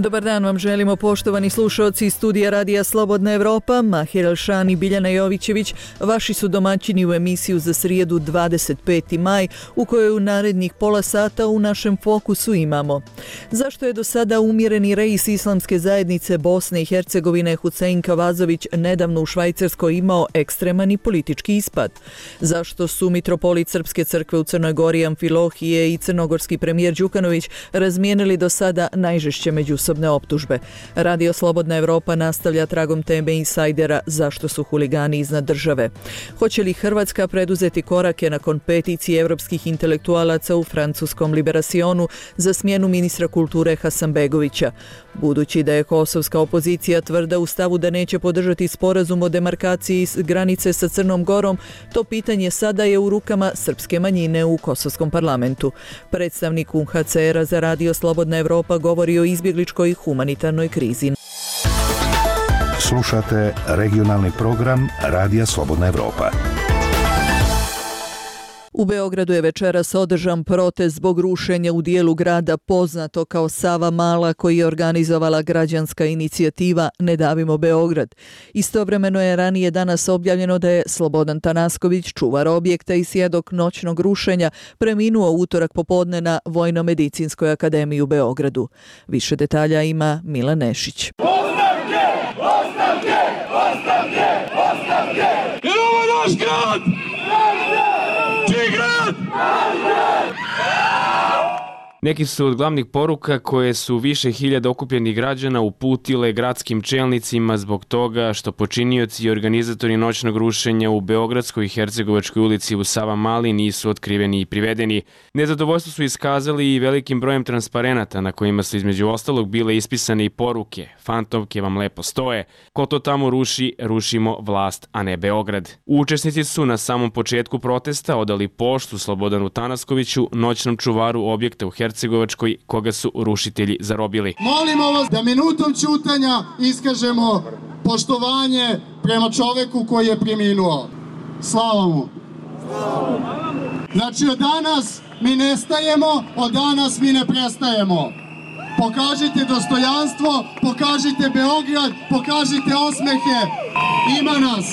Dobar dan vam želimo, poštovani slušalci iz studija Radija Slobodna Evropa. Mahir Elšan i Biljana Jovićević vaši su domaćini u emisiju za srijedu 25. maj, u kojoj u narednih pola sata u našem fokusu imamo: zašto je do sada umjereni reis Islamske zajednice Bosne i Hercegovine Husein Kavazović nedavno u Švajcarskoj imao ekstreman i politički ispad? Zašto su mitropolit Srpske crkve u Crnoj Gori Amfilohije i crnogorski premijer Đukanović razmijenili do sada najžešće međusobne optužbe? Radio Slobodna Evropa nastavlja tragom teme insajdera zašto su huligani iznad države. Hoće li Hrvatska preduzeti korake nakon peticije evropskih intelektualaca u francuskom Liberacionu za smjenu ministra kulture Hasanbegovića? Budući da je kosovska opozicija tvrda u stavu da neće podržati sporazum o demarkaciji granice sa Crnom Gorom, to pitanje sada je u rukama srpske manjine u kosovskom parlamentu. Predstavnik UNHCR-a za Radio Slobodna Evropa govori o izbjegličkoj i humanitarnoj krizi. Slušate regionalni program Radija Slobodna Evropa. U Beogradu je večeras održan protest zbog rušenja u dijelu grada poznato kao Savamala, koji je organizovala građanska inicijativa Ne davimo Beograd. Istovremeno je ranije danas objavljeno da je Slobodan Tanasković, čuvar objekta i svjedok noćnog rušenja, preminuo u utorak popodne na Vojno-medicinskoj akademiji u Beogradu. Više detalja ima Milan Nešić. Ostavke! Ostavke! Ostavke! Ostavke! Jer ovo je naš grad! Čiji grad? Neki su od glavnih poruka koje su više hiljada okupljenih građana uputile gradskim čelnicima zbog toga što počinioci i organizatori noćnog rušenja u Beogradskoj i Hercegovačkoj ulici u Savamali nisu otkriveni i privedeni. Nezadovoljstvo su iskazali i velikim brojem transparenata na kojima su između ostalog bile ispisane i poruke: fantomke vam lepo stoje, ko to tamo ruši, rušimo vlast, a ne Beograd. Učesnici su na samom početku protesta odali poštu Slobodanu Tanaskoviću, noćnom čuvaru objekta u Hercegovačkoj, koga su rušitelji zarobili. Molimo vas da minutom ćutanja iskažemo poštovanje prema čoveku koji je preminuo. Slava mu! Znači, od danas mi nestajemo, od danas mi ne prestajemo. Pokažite dostojanstvo, pokažite Beograd, pokažite osmehe. Ima nas!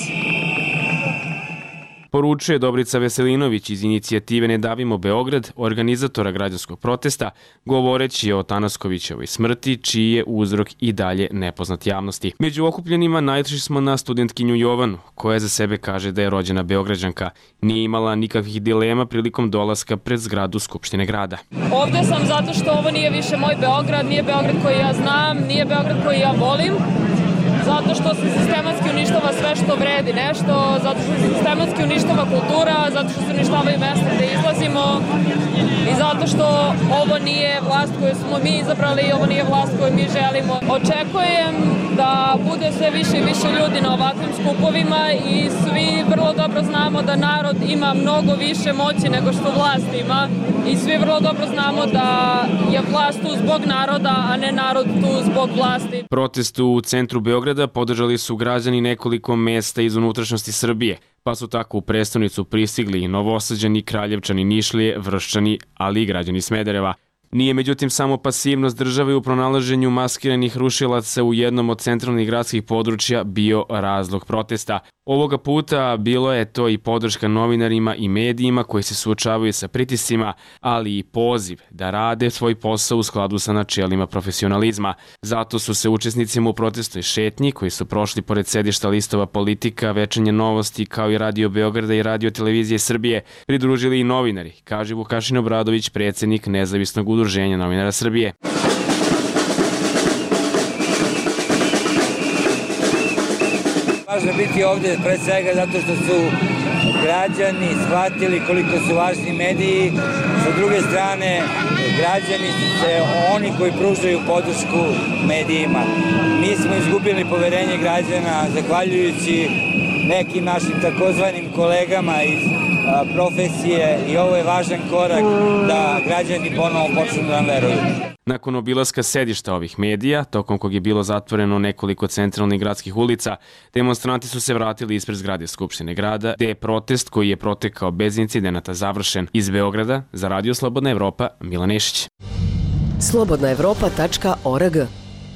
Poručuje Dobrica Veselinović iz inicijative Ne davimo Beograd, organizatora građanskog protesta, govoreći o Tanaskovićevoj smrti, čiji je uzrok i dalje nepoznat javnosti. Među okupljenima naišli smo na studentkinju Jovanu, koja za sebe kaže da je rođena Beograđanka. Nije imala nikakvih dilema prilikom dolaska pred zgradu Skupštine grada. Ovdje sam zato što ovo nije više moj Beograd, nije Beograd koji ja znam, nije Beograd koji ja volim. Zato što se sistematski uništava sve što vredi nešto, zato što se sistematski uništava kultura, zato što se uništavaju mjesta gdje izlazimo i zato što ovo nije vlast koju smo mi izabrali i ovo nije vlast koju mi želimo. Očekujem da bude sve više i više ljudi na ovakvim skupovima i svi vrlo dobro znamo da narod ima mnogo više moći nego što vlast ima i svi vrlo dobro znamo da je vlast tu zbog naroda, a ne narod tu zbog vlasti. Protest u centru Beograda podržali su građani nekoliko mesta iz unutrašnjosti Srbije, pa su tako u prestonicu pristigli i Novosađani, Kraljevčani, Nišlije, Vrščani, ali i građani Smedereva. Nije međutim samo pasivnost države u pronalaženju maskiranih rušilaca u jednom od centralnih gradskih područja bio razlog protesta. Ovoga puta bilo je to i podrška novinarima i medijima koji se suočavaju sa pritiscima, ali i poziv da rade svoj posao u skladu sa načelima profesionalizma. Zato su se učesnicima u protestnoj šetnji, koji su prošli pored sedišta listova Politika, Večernje novosti, kao i Radio Beograda i Radio Televizije Srbije, pridružili i novinari, kaže Vukašin Obradović, predsjednik Nezavisnog udruženja novinara Srbije. Važno biti ovdje pred svega zato što su građani shvatili koliko su važni mediji. Sa druge strane, građani su oni koji pružaju podršku medijima. Mi smo izgubili poverenje građana zahvaljujući nekim našim takozvanim kolegama iz profesije i ovo je važan korak da građani ponovo počnu da nam veruju. Nakon obilaska sedišta ovih medija, tokom kog je bilo zatvoreno nekoliko centralnih gradskih ulica, demonstranti su se vratili ispred zgrade Skupštine grada, gde je protest koji je protekao bez incidenata završen. Iz Beograda, za Radio Slobodna Evropa, Milan Nešić. slobodnaevropa.org.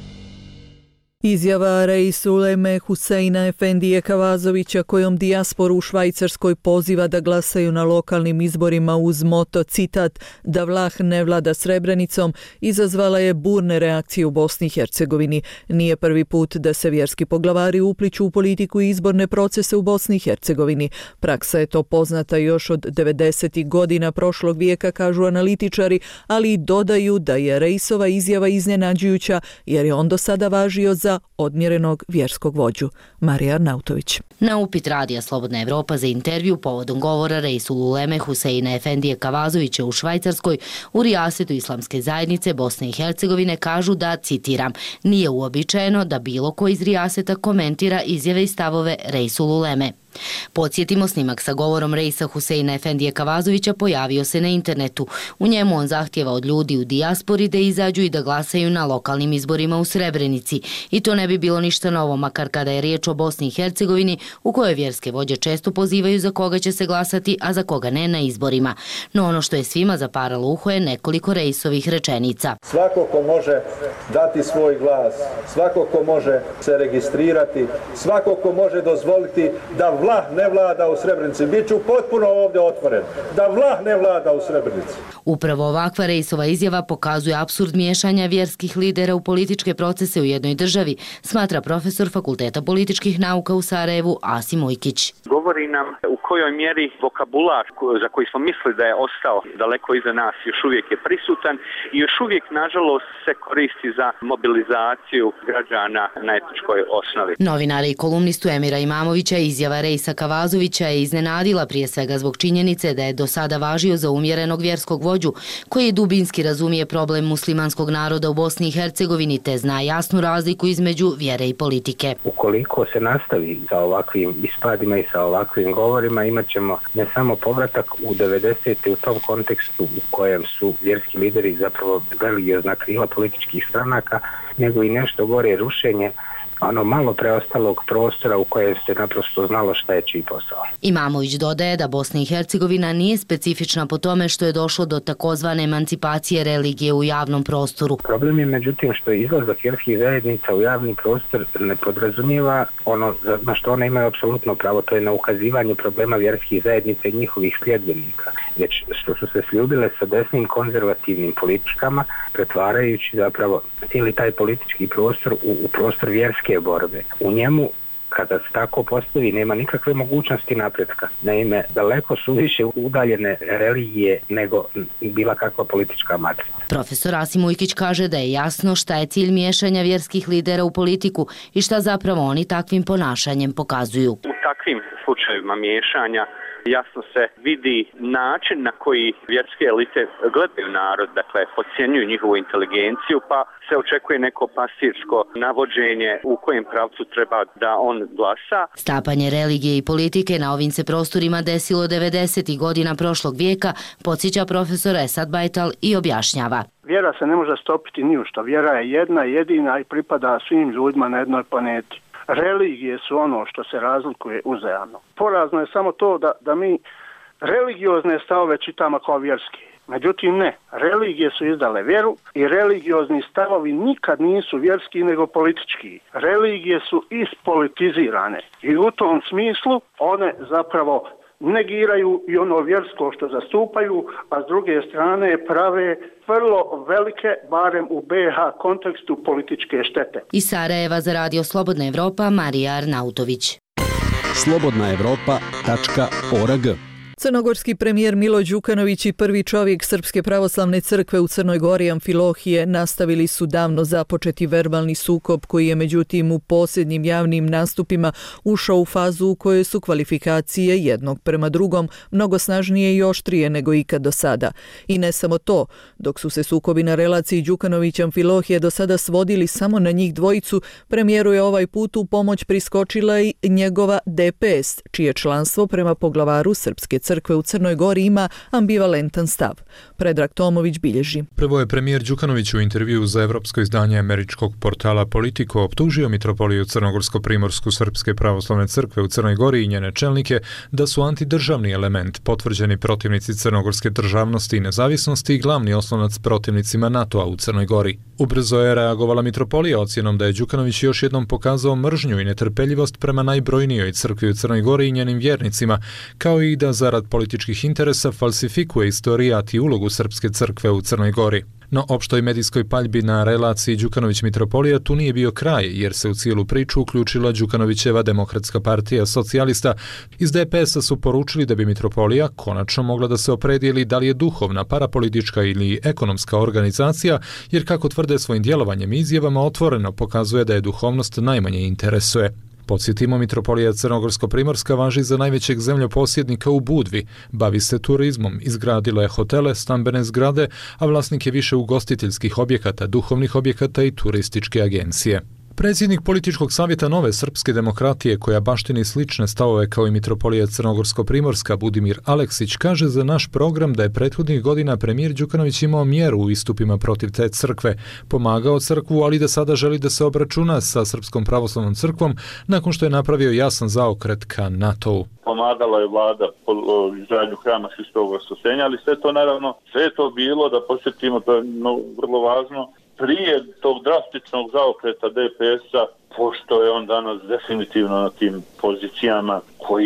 Izjava Reisu Uleme Huseina Efendije Kavazovića kojom dijasporu u Švajcarskoj poziva da glasaju na lokalnim izborima uz moto, citat, da Vlah ne vlada Srebrenicom, izazvala je burne reakcije u Bosni i Hercegovini. Nije prvi put da se vjerski poglavari upliću u politiku i izborne procese u Bosni i Hercegovini. Praksa je to poznata još od 90. godina prošlog vijeka, kažu analitičari, ali dodaju da je Reisova izjava iznenađujuća jer je on do sada važio za odmjerenog vjerskog vođu. Marija Arnautović. Na upit Radija Slobodna Evropa za intervju povodom govora Reisul Uleme Huseina Efendije Kavazovića u Švajcarskoj u rijasetu Islamske zajednice Bosne i Hercegovine kažu da, citiram, nije uobičajeno da bilo ko iz rijaseta komentira izjave i stavove Reisul Uleme. Podsjetimo, snimak sa govorom Reisa Huseina Efendije Kavazovića pojavio se na internetu. U njemu on zahtjeva od ljudi u dijaspori da izađu i da glasaju na lokalnim izborima u Srebrenici. I to ne bi bilo ništa novo, makar kada je riječ o Bosni i Hercegovini, u kojoj vjerske vođe često pozivaju za koga će se glasati, a za koga ne na izborima. No ono što je svima zaparalo uho je nekoliko Reisovih rečenica. Svako ko može dati svoj glas, svako ko može se registrirati, svako ko može dozvoliti da Vlah ne vlada u Srebrenici. Biću potpuno ovdje otvoren. Da Vlah ne vlada u Srebrenici. Upravo ovakva Reisova izjava pokazuje apsurd miješanja vjerskih lidera u političke procese u jednoj državi, smatra profesor Fakulteta političkih nauka u Sarajevu Asim Ujkić. Govori nam u kojoj mjeri vokabular za koji smo mislili da je ostao daleko iza nas još uvijek je prisutan i još uvijek nažalost se koristi za mobilizaciju građana na etničkoj osnovi. Novinara i kolumnistu Emira Imamovića izjava Reisa Kavazovića je iznenadila prije svega zbog činjenice da je do sada važio za umjerenog vjerskog vođu koji dubinski razumije problem muslimanskog naroda u Bosni i Hercegovini te zna jasnu razliku između vjere i politike. Ukoliko se nastavi sa ovakvim ispadima i sa ovakvim govorima, imat ćemo ne samo povratak u 90. u tom kontekstu u kojem su vjerski lideri zapravo religiozna krila političkih stranaka, nego i nešto gore rušenje ono malo preostalog prostora u kojem se naprosto znalo šta je čiji posao. Imamović dodaje da Bosna i Hercegovina nije specifična po tome što je došlo do takozvane emancipacije religije u javnom prostoru. Problem je međutim što izlazak vjerskih zajednica u javni prostor ne podrazumijeva ono na što one imaju apsolutno pravo, to je na ukazivanje problema vjerskih zajednica i njihovih sljedbenika, već što su se sljubile sa desnim konzervativnim politikama, pretvarajući zapravo cijeli taj politički prostor u prostor vjerske borbe. U njemu, kada se tako postavi, nema nikakve mogućnosti napretka. Naime, daleko su više udaljene religije nego bila kakva politička matrica. Profesor Asim Ujkić kaže da je jasno šta je cilj miješanja vjerskih lidera u politiku i šta zapravo oni takvim ponašanjem pokazuju. U takvim slučajevima miješanja jasno se vidi način na koji vjerske elite gledaju narod, dakle podcjenjuju njihovu inteligenciju, pa se očekuje neko pasirsko navođenje u kojem pravcu treba da on glasa. Stapanje religije i politike na ovim se prostorima desilo 90. godina prošlog vijeka, podsjeća profesor Esad Bajtal i objašnjava. Vjera se ne može stopiti ni u što. Vjera je jedna, jedina i pripada svim ljudima na jednoj planeti. Religije su ono što se razlikuje uzajamno. Porazno je samo to da mi religiozne stavove čitamo kao vjerski. Međutim ne, religije su izdale vjeru i religiozni stavovi nikad nisu vjerski nego politički. Religije su ispolitizirane i u tom smislu one zapravo negiraju i ono vjersko što zastupaju, a s druge strane prave vrlo velike, barem u BiH kontekstu, političke štete. Iz Sarajeva za Radio Slobodna Evropa, Marija Arnautović. slobodnaevropa.org. Crnogorski premijer Milo Đukanović i prvi čovjek Srpske pravoslavne crkve u Crnoj Gori Amfilohije nastavili su davno započeti verbalni sukob koji je međutim u posljednjim javnim nastupima ušao u fazu u kojoj su kvalifikacije jednog prema drugom mnogo snažnije i oštrije nego ikad do sada. I ne samo to, dok su se sukobi na relaciji Đukanović-Amfilohije do sada svodili samo na njih dvojicu, premijeru je ovaj put u pomoć priskočila i njegova DPS, čije članstvo prema poglavaru Srpske crkve crkve u Crnoj Gori ima ambivalentan stav. Predrag Tomović bilježi. Prvo je premijer Đukanović u intervjuu za evropsko izdanje američkog portala Politico optužio mitropoliju Crnogorsko-primorsku Srpske pravoslavne crkve u Crnoj Gori i njene čelnike da su antidržavni element, potvrđeni protivnici crnogorske državnosti i nezavisnosti i glavni oslonac protivnicima NATO-a u Crnoj Gori. Ubrzo je reagovala mitropolija ocjenom da je Đukanović još jednom pokazao mržnju i netrpeljivost prema najbrojnijoj crkvi u Crnoj Gori i njenim vjernicima, kao i da zarad političkih interesa falsifikuje istorijat i ulogu Srpske crkve u Crnoj Gori. No opštoj medijskoj paljbi na relaciji Đukanović-mitropolija tu nije bio kraj, jer se u cijelu priču uključila Đukanovićeva Demokratska partija socijalista. Iz DPS-a su poručili da bi mitropolija konačno mogla da se opredijeli da li je duhovna, parapolitička ili ekonomska organizacija, jer kako tvrde svojim djelovanjem i izjavama otvoreno pokazuje da je duhovnost najmanje interesuje. Podsjetimo, mitropolija Crnogorsko-primorska važi za najvećeg zemljoposjednika u Budvi, bavi se turizmom, izgradila je hotele, stambene zgrade, a vlasnik je više ugostiteljskih objekata, duhovnih objekata i turističke agencije. Predsjednik političkog savjeta Nove srpske demokratije, koja baštini slične stavove kao i mitropolija Crnogorsko-primorska Budimir Aleksić, kaže za naš program da je prethodnih godina premijer Đukanović imao mjeru u istupima protiv te crkve, pomagao crkvu, ali da sada želi da se obračuna sa Srpskom pravoslavnom crkvom nakon što je napravio jasan zaokret ka NATO-u. Pomagala je vlada izgradnju hrama Hristovog Vaskrsenja, ali sve to naravno, sve je to bilo, da posjetimo, to je vrlo važno, prije tog drastičnog zaokreta DPS-a, pošto je on danas definitivno na tim pozicijama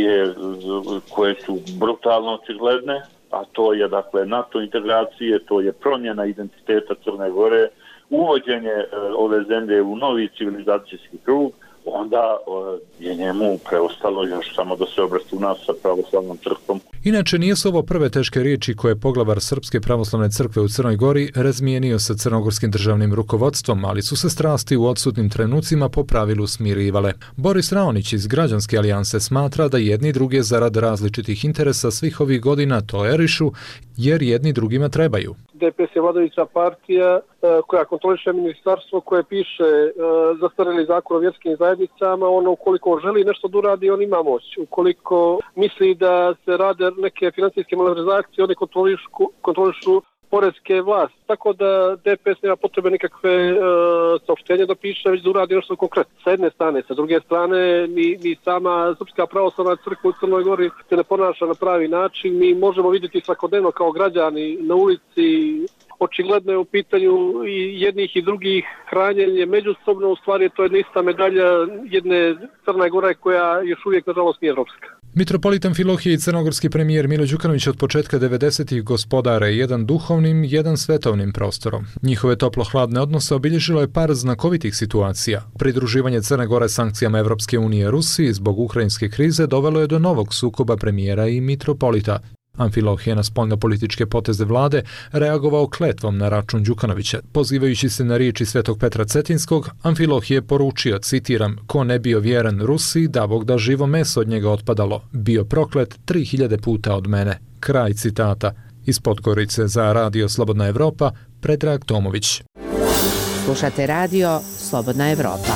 koje su brutalno očigledne, a to je dakle NATO integracije, to je promjena identiteta Crne Gore, uvođenje ove zemlje u novi civilizacijski krug, onda je njemu preostalo još samo da se obračuna sa pravoslavnom crkvom. Inače, nije su ovo prve teške riječi koje je poglavar Srpske pravoslavne crkve u Crnoj Gori razmijenio sa crnogorskim državnim rukovodstvom, ali su se strasti u odsutnim trenucima po pravilu smirivale. Boris Raonić iz Građanske alijanse smatra da jedni druge zarad različitih interesa svih ovih godina tolerišu, jer jedni drugima trebaju. DPS je vladajuća partija koja kontroliše ministarstvo, koje piše zastarjeli zakon o vjerskim zajednicama. Ono, ukoliko želi nešto da uradi, on ima moć. Ukoliko misli da se rade neke financijske malverzacije, oni kontrolišu poreske vlasti. Tako da DPS nema potrebe nikakve saopštenja da piše, već da uradi nešto konkretno. Sa jedne strane, sa druge strane, mi sama Srpska pravoslavna crkva u Crnoj Gori se ne ponaša na pravi način. Mi možemo vidjeti svakodnevno kao građani na ulici, očigledno je u pitanju i jednih i drugih hranjenje međusobno, u stvari to je ista medalja jedne Crne Gore koja još uvijek nažalost nije evropska. Mitropolit Amfilohije i crnogorski premijer Milo Đukanović od početka 90-ih gospodare jedan duhovnim, jedan svetovnim prostorom. Njihove toplo-hladne odnose obilježilo je par znakovitih situacija. Pridruživanje Crne Gore sankcijama Evropske unije Rusiji zbog ukrajinske krize dovelo je do novog sukoba premijera i mitropolita. Amfilohije na spoljnopolitičke poteze vlade reagovao kletvom na račun Đukanovića. Pozivajući se na riječi Svetog Petra Cetinskog, Amfilohije poručio, citiram, ko ne bio vjeran Rusiji, da Bog da živo meso od njega otpadalo, bio proklet 3000 puta od mene. Kraj citata. Iz Podgorice za Radio Slobodna Evropa, Predrag Tomović. Slušate Radio Slobodna Evropa.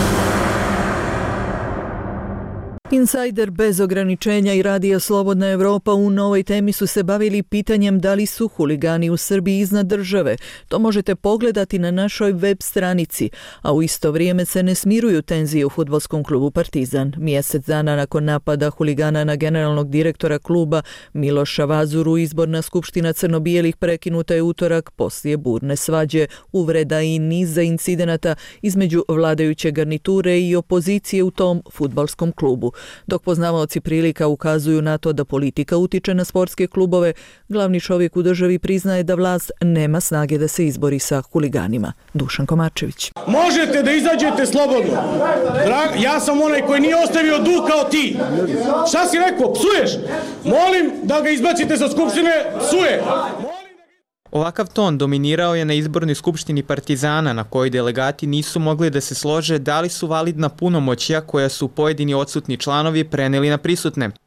Insajder bez ograničenja i Radija Slobodna Evropa u novoj temi su se bavili pitanjem da li su huligani u Srbiji iznad države. To možete pogledati na našoj web stranici, a u isto vrijeme se ne smiruju tenzije u fudbalskom klubu Partizan. Mjesec dana nakon napada huligana na generalnog direktora kluba Miloša Vazuru, izborna skupština crno-bijelih prekinuta je utorak poslije burne svađe, uvreda i niza incidenata između vladajuće garniture i opozicije u tom fudbalskom klubu. Dok poznavaoci prilika ukazuju na to da politika utiče na sportske klubove, glavni čovjek u državi priznaje da vlast nema snage da se izbori sa huliganima. Dušan Komarčević. Možete da izađete slobodno. Ja sam onaj koji nije ostavio dug kao ti. Šta si rekao? Psuješ? Molim da ga izbacite sa skupštine. Psuje! Ovakav ton dominirao je na izbornoj skupštini Partizana, na kojoj delegati nisu mogli da se slože da li su validna punomoćja koja su pojedini odsutni članovi preneli na prisutne.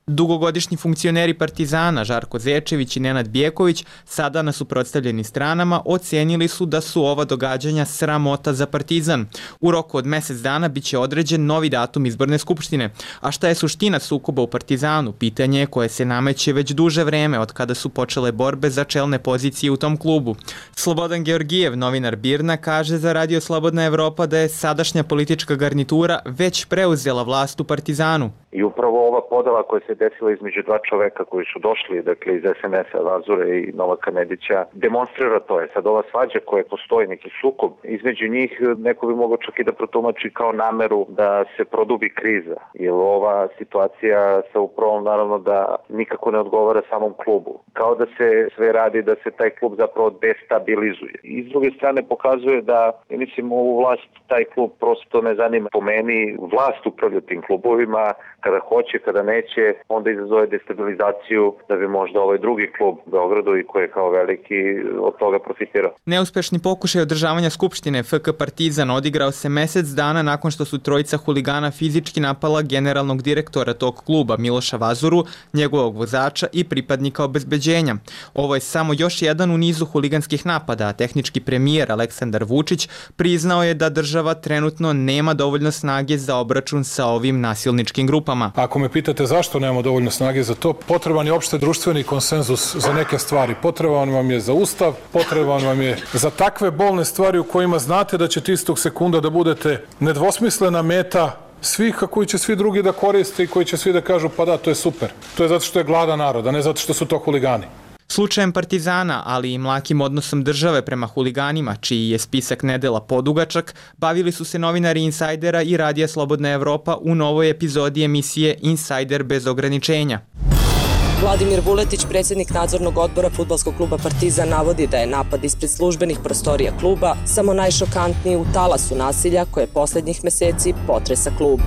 Dugogodišnji funkcioneri Partizana Žarko Zečević i Nenad Bijeković, sada na suprotstavljenim stranama, ocenili su da su ova događanja sramota za Partizan. U roku od mesec dana biće određen novi datum izborne skupštine. A šta je suština sukoba u Partizanu? Pitanje je koje se nameće već duže vreme od kada su počele borbe za čelne pozicije u tom klubu. Slobodan Georgijev, novinar BIRN-a, kaže za Radio Slobodna Evropa da je sadašnja politička garnitura već preuzela vlast u Partizanu. I upravo ova podela koja se desila između dva čoveka koji su došli, dakle iz SNS-a, Vazure i Novaka Nedića, demonstrira to je. Sad ova svađa koja postoji, neki sukob, između njih neko bi mogao čak i da protumači kao nameru da se produbi kriza. Jer ova situacija sa upravom naravno da nikako ne odgovara samom klubu. Kao da se sve radi da se taj klub zapravo destabilizuje. I s druge strane pokazuje da, mislim, ovu vlast taj klub prosto ne zanima. Po meni vlast upravlja tim klubovima, kada hoće, kada neće, onda izazove destabilizaciju da bi možda ovaj drugi klub u Beogradu i koji je kao veliki od toga profitirao. Neuspešni pokušaj održavanja skupštine FK Partizan odigrao se mesec dana nakon što su trojica huligana fizički napala generalnog direktora tog kluba Miloša Vazuru, njegovog vozača i pripadnika obezbeđenja. Ovo je samo još jedan u nizu huliganskih napada, a tehnički premijer Aleksandar Vučić priznao je da država trenutno nema dovoljno snage za obračun sa ovim nasilničkim grupama. Ako me pitate zašto nemamo dovoljno snage za to, potreban je opšte društveni konsenzus za neke stvari. Potreban vam je za ustav, potreban vam je za takve bolne stvari u kojima znate da ćete istog sekunda da budete nedvosmislena meta svih, a koji će svi drugi da koriste i koji će svi da kažu pa da, to je super. To je zato što je gladan narod, a ne zato što su to huligani. Slučajem Partizana, ali i mlakim odnosom države prema huliganima, čiji je spisak nedela podugačak, bavili su se novinari Insajdera i Radija Slobodna Evropa u novoj epizodi emisije Insajder bez ograničenja. Vladimir Vuletić, predsjednik nadzornog odbora fudbalskog kluba Partizan, navodi da je napad ispred službenih prostorija kluba samo najšokantniji u talasu nasilja koje poslednjih meseci potresa klub.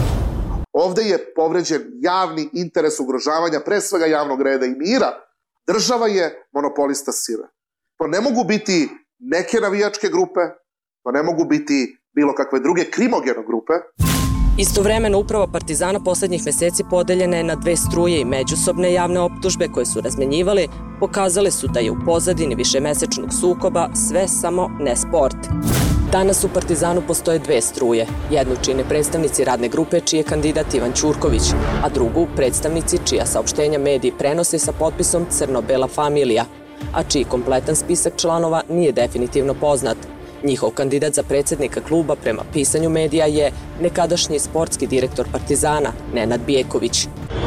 Ovde je povređen javni interes ugrožavanja pre svega javnog reda i mira. Država je monopolista sile. To ne mogu biti neke navijačke grupe, to ne mogu biti bilo kakve druge krimogeno grupe. Istovremeno uprava Partizana poslednjih meseci podeljena je na dve struje i međusobne javne optužbe koje su razmenjivali pokazale su da je u pozadini višemesečnog sukoba sve samo ne sport. Danas u Partizanu postoje dve struje. Jednu čine predstavnici radne grupe čiji je kandidat Ivan Ćurković, a drugu predstavnici čija saopštenja mediji prenose sa potpisom Crno-bela familija, a čiji kompletan spisak članova nije definitivno poznat. Njihov kandidat za predsjednika kluba prema pisanju medija je nekadašnji sportski direktor Partizana, Nenad Bijeković.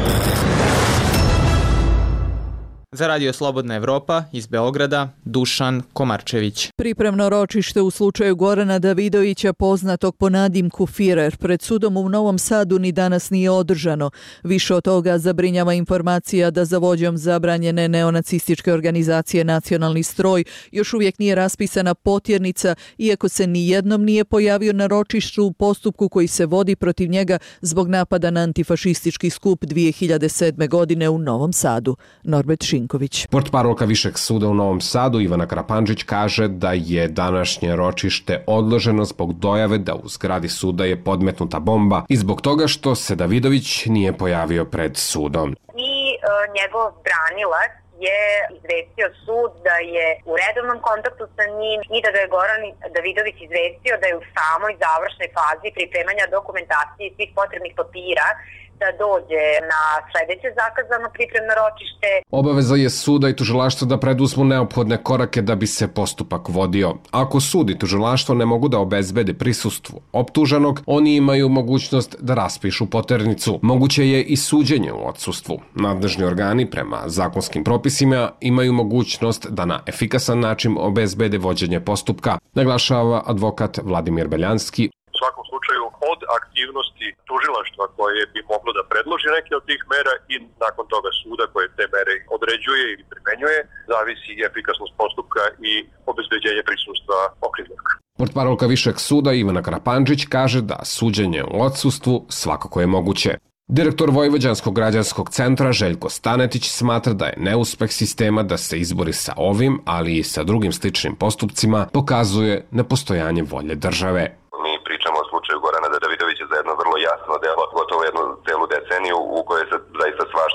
Za Radio Slobodna Evropa iz Beograda, Dušan Komarčević. Pripremno ročište u slučaju Gorana Davidovića, poznatog po nadimku Firer, pred sudom u Novom Sadu ni danas nije održano. Više od toga zabrinjava informacija da za vođom zabranjene neonacističke organizacije Nacionalni stroj još uvijek nije raspisana potjernica, iako se ni jednom nije pojavio na ročištu u postupku koji se vodi protiv njega zbog napada na antifašistički skup 2007. godine u Novom Sadu. Norbert Šinković. Portparolka Višeg suda u Novom Sadu Ivana Karapandžić kaže da je današnje ročište odloženo zbog dojave da u zgradi suda je podmetnuta bomba i zbog toga što se Davidović nije pojavio pred sudom. I njegov branilac je izvestio sud da je u redovnom kontaktu sa njim i da ga je Goran Davidović izvestio da je u samoj završnoj fazi pripremanja dokumentacije i svih potrebnih papira da dođe na sledeće zakazano pripremno ročište. Obaveza je suda i tužilaštva da preduzmu neophodne korake da bi se postupak vodio. Ako sud i tužilaštvo ne mogu da obezbede prisustvo optuženog, oni imaju mogućnost da raspišu poternicu. Moguće je i suđenje u odsustvu. Nadležni organi prema zakonskim propisima imaju mogućnost da na efikasan način obezbede vođenje postupka, naglašava advokat Vladimir Beljanski. U svakom slučaju od aktivnosti tužilaštva koje bi moglo da predloži neke od tih mera i nakon toga suda koje te mere određuje ili primenjuje, zavisi i efikasnost postupka i obezbeđenje prisustva okrivljenog. Portparolka Višeg suda Ivana Karapandžić kaže da suđenje u odsustvu svakako je moguće. Direktor Vojvođanskog građanskog centra Željko Stanetić smatra da je neuspeh sistema da se izbori sa ovim, ali i sa drugim sličnim postupcima, pokazuje nepostojanje volje države. Pričamo o slučaju Gorana Davidovića za jedno vrlo jasno delo, gotovo jednu celu deceniju u kojoj se zaista svašta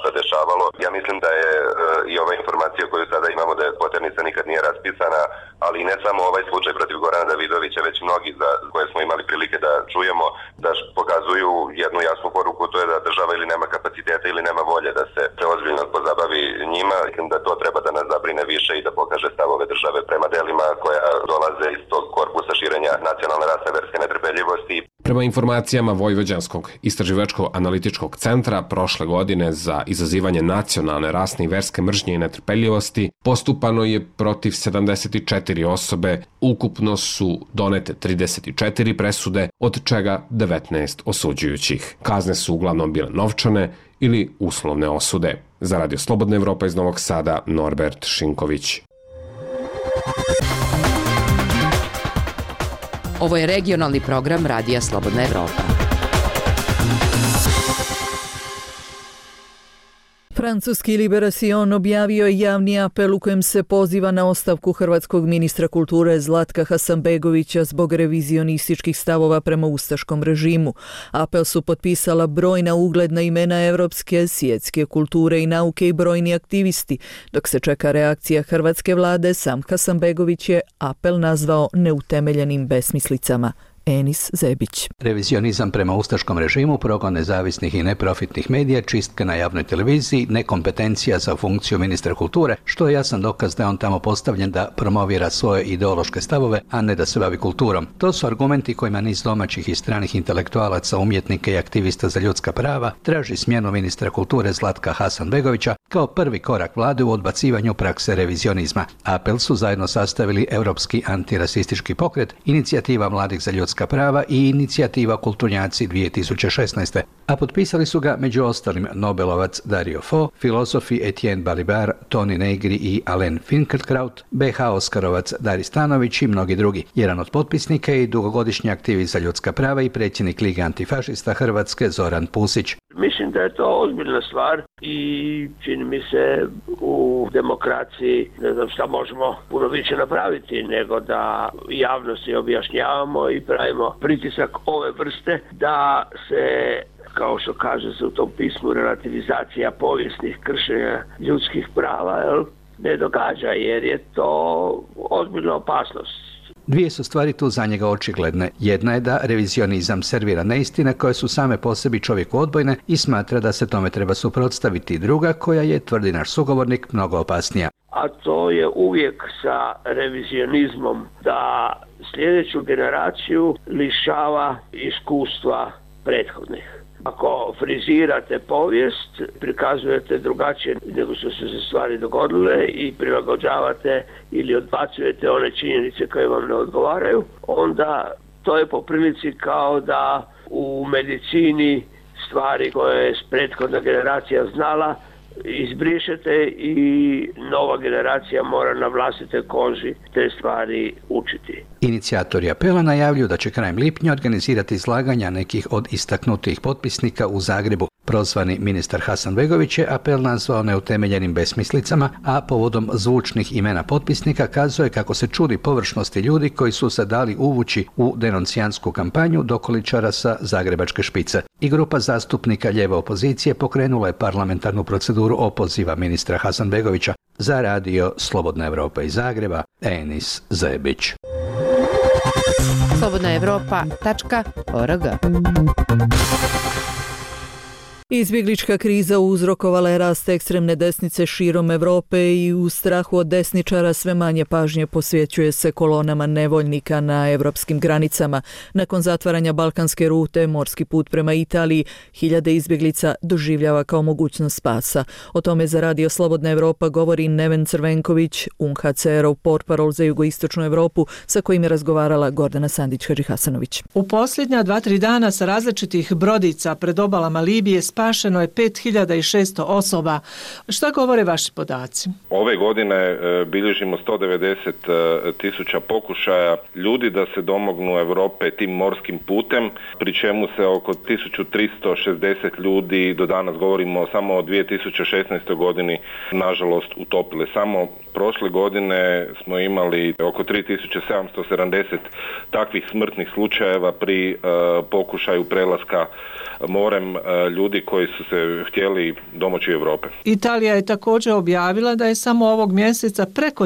mislim da je i ova informacija koju sada imamo da je poternica nikad nije raspisana, ali ne samo ovaj slučaj protiv Gorana Davidovića, već mnogi za koje smo imali prilike da čujemo, da pokazuju jednu jasnu poruku, to je da država ili nema kapaciteta ili nema volje da se ozbiljno pozabavi njima. Mislim da to treba da nas zabrine više i da pokaže stavove države prema delima koja dolaze iz tog korpusa širenja nacionalne rasne verske netrpeljivosti. Prema informacijama Vojvođanskog istraživačko-analitičkog centra, prošle godine za izazivanje nacionalne, rasne i verske mržnje i netrpeljivosti postupano je protiv 74 osobe, ukupno su donete 34 presude, od čega 19 osuđujućih. Kazne su uglavnom bile novčane ili uslovne osude. Za Radio Slobodna Evropa iz Novog Sada, Norbert Šinković. Ovo je regionalni program Radija Slobodna Evropa. Francuski Liberacion objavio je javni apel u kojem se poziva na ostavku hrvatskog ministra kulture Zlatka Hasanbegovića zbog revizionističkih stavova prema ustaškom režimu. Apel su potpisala brojna ugledna imena evropske, svjetske kulture i nauke i brojni aktivisti. Dok se čeka reakcija hrvatske vlade, sam Hasanbegović je apel nazvao neutemeljenim besmislicama. Enis Zebić. Revizionizam prema ustaškom režimu, progon nezavisnih i neprofitnih medija, čistka na javnoj televiziji, nekompetencija za funkciju ministra kulture, što je jasan dokaz da je on tamo postavljen da promovira svoje ideološke stavove, a ne da se bavi kulturom. To su argumenti kojima niz domaćih i stranih intelektualaca, umjetnika i aktivista za ljudska prava traži smjenu ministra kulture Zlatka Hasanbegovića kao prvi korak vlade u odbacivanju prakse revizionizma. Apel su zajedno sastavili Europski antirasistički pokret, Inicijativa mladih za ljudska prava i Inicijativa kulturnjaci 2016. A potpisali su ga među ostalim Nobelovac Dario Fo, filozofi Etienne Balibar, Toni Negri i Alain Finkielkraut, BH Oskarovac Dari Stanović i mnogi drugi. Jedan od potpisnika je i dugogodišnji aktivist za ljudska prava i predsjednik Lige antifašista Hrvatske Zoran Pusić. Mislim da je to ozbiljna stvar i čini mi se u demokraciji ne znam šta možemo puno više napraviti nego da javnosti objašnjavamo i pravimo pritisak ove vrste da se, kao što kaže se u tom pismu, relativizacija povijesnih kršenja ljudskih prava ne događa, jer je to ozbiljna opasnost. Dvije su stvari tu za njega očigledne. Jedna je da revizionizam servira neistine koje su same po sebi čovjeku odbojne i smatra da se tome treba suprotstaviti. Druga, koja je, tvrdi naš sugovornik, mnogo opasnija. A to je uvijek sa revizionizmom da sljedeću generaciju lišava iskustva prethodnih. Ako frizirate povijest, prikazujete drugačije nego što su se stvari dogodile i prilagođavate ili odbacujete one činjenice koje vam ne odgovaraju, onda to je po prilici kao da u medicini stvari koje je prethodna generacija znala izbrišete i nova generacija mora na vlastitoj koži te stvari učiti. Inicijatori apela najavljuju da će krajem lipnja organizirati izlaganja nekih od istaknutih potpisnika u Zagrebu. Prozvani ministar Hasanbegović je apel nazvao neutemeljenim besmislicama, a povodom zvučnih imena potpisnika kazuje kako se čudi površnosti ljudi koji su se dali uvući u denuncijansku kampanju dokoličara sa zagrebačke špice. I grupa zastupnika lijeve opozicije pokrenula je parlamentarnu proceduru opoziva ministra Hasanbegovića. Za Radio Slobodna Evropa iz Zagreba, Enis Zebić. slobodnaevropa.org. Izbjeglička kriza uzrokovala je rast ekstremne desnice širom Evrope i u strahu od desničara sve manje pažnje posvećuje se kolonama nevoljnika na evropskim granicama. Nakon zatvaranja balkanske rute, morski put prema Italiji, hiljade izbjeglica doživljava kao mogućnost spasa. O tome za Radio Slobodna Evropa govori Neven Crvenković, UNHCR-ov portparol za jugoistočnu Evropu, sa kojim je razgovarala Gordana Sandić-Hadžihasanović. U posljednja 2-3 dana sa različitih brodica pred obalama Libije spašeno je 5600 osoba. Šta govore vaši podaci? Ove godine bilježimo 190.000 pokušaja ljudi da se domognu Europe tim morskim putem, pri čemu se oko 1360 ljudi, do danas govorimo samo o 2016. godini, nažalost utopile. Samo prošle godine smo imali oko 3770 takvih smrtnih slučajeva pri pokušaju prelaska morem ljudi koji su se htjeli domoći Europe. Italija je također objavila da je samo ovog mjeseca preko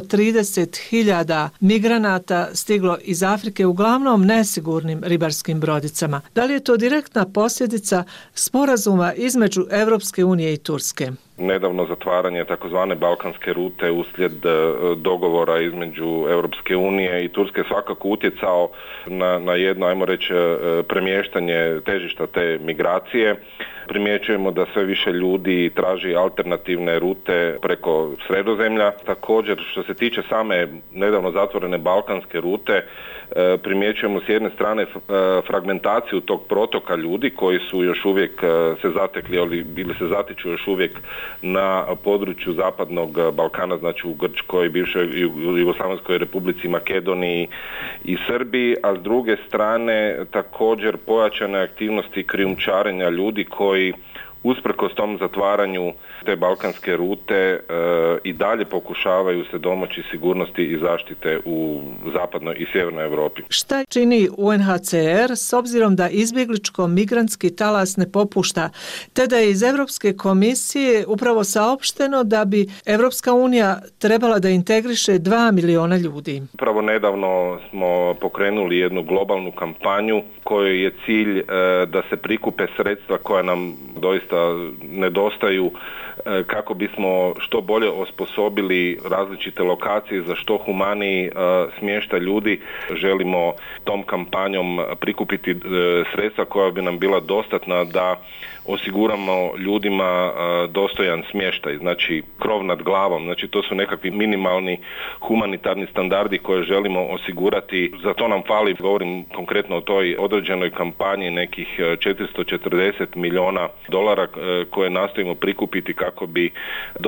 30.000 migranata stiglo iz Afrike, uglavnom nesigurnim ribarskim brodicama. Da li je to direktna posljedica sporazuma između Europske unije i Turske? Nedavno zatvaranje takozvane balkanske rute uslijed dogovora između Europske unije i Turske svakako utjecao na jedno, ajmo reći, premještanje težišta te migracije. Primjećujemo da sve više ljudi traži alternativne rute preko Sredozemlja. Također, što se tiče same nedavno zatvorene balkanske rute, primjećujemo s jedne strane fragmentaciju tog protoka ljudi koji su još uvijek se zatekli ili se zatiču još uvijek na području zapadnog Balkana, znači u Grčkoj, bivšoj Jugoslavenskoj Republici, Makedoniji i Srbiji, a s druge strane također pojačane aktivnosti krijumčarenja ljudi koji usprkos tom zatvaranju te balkanske rute i dalje pokušavaju se domoći sigurnosti i zaštite u zapadnoj i sjevernoj Europi. Šta čini UNHCR s obzirom da izbjegličko-migrantski talas ne popušta, te da je iz Europske komisije upravo saopšteno da bi Europska unija trebala da integriše 2 miliona ljudi? Upravo nedavno smo pokrenuli jednu globalnu kampanju kojoj je cilj da se prikupe sredstva koja nam doista nedostaju kako bismo što bolje osposobili različite lokacije za što humaniji smještaj ljudi. Želimo tom kampanjom prikupiti sredstva koja bi nam bila dostatna da osiguramo ljudima dostojan smještaj, znači krov nad glavom, znači to su nekakvi minimalni humanitarni standardi koje želimo osigurati. Za to nam fali, govorim konkretno o toj određenoj kampanji, nekih 440 milijuna dolara koje nastojimo prikupiti kako bi do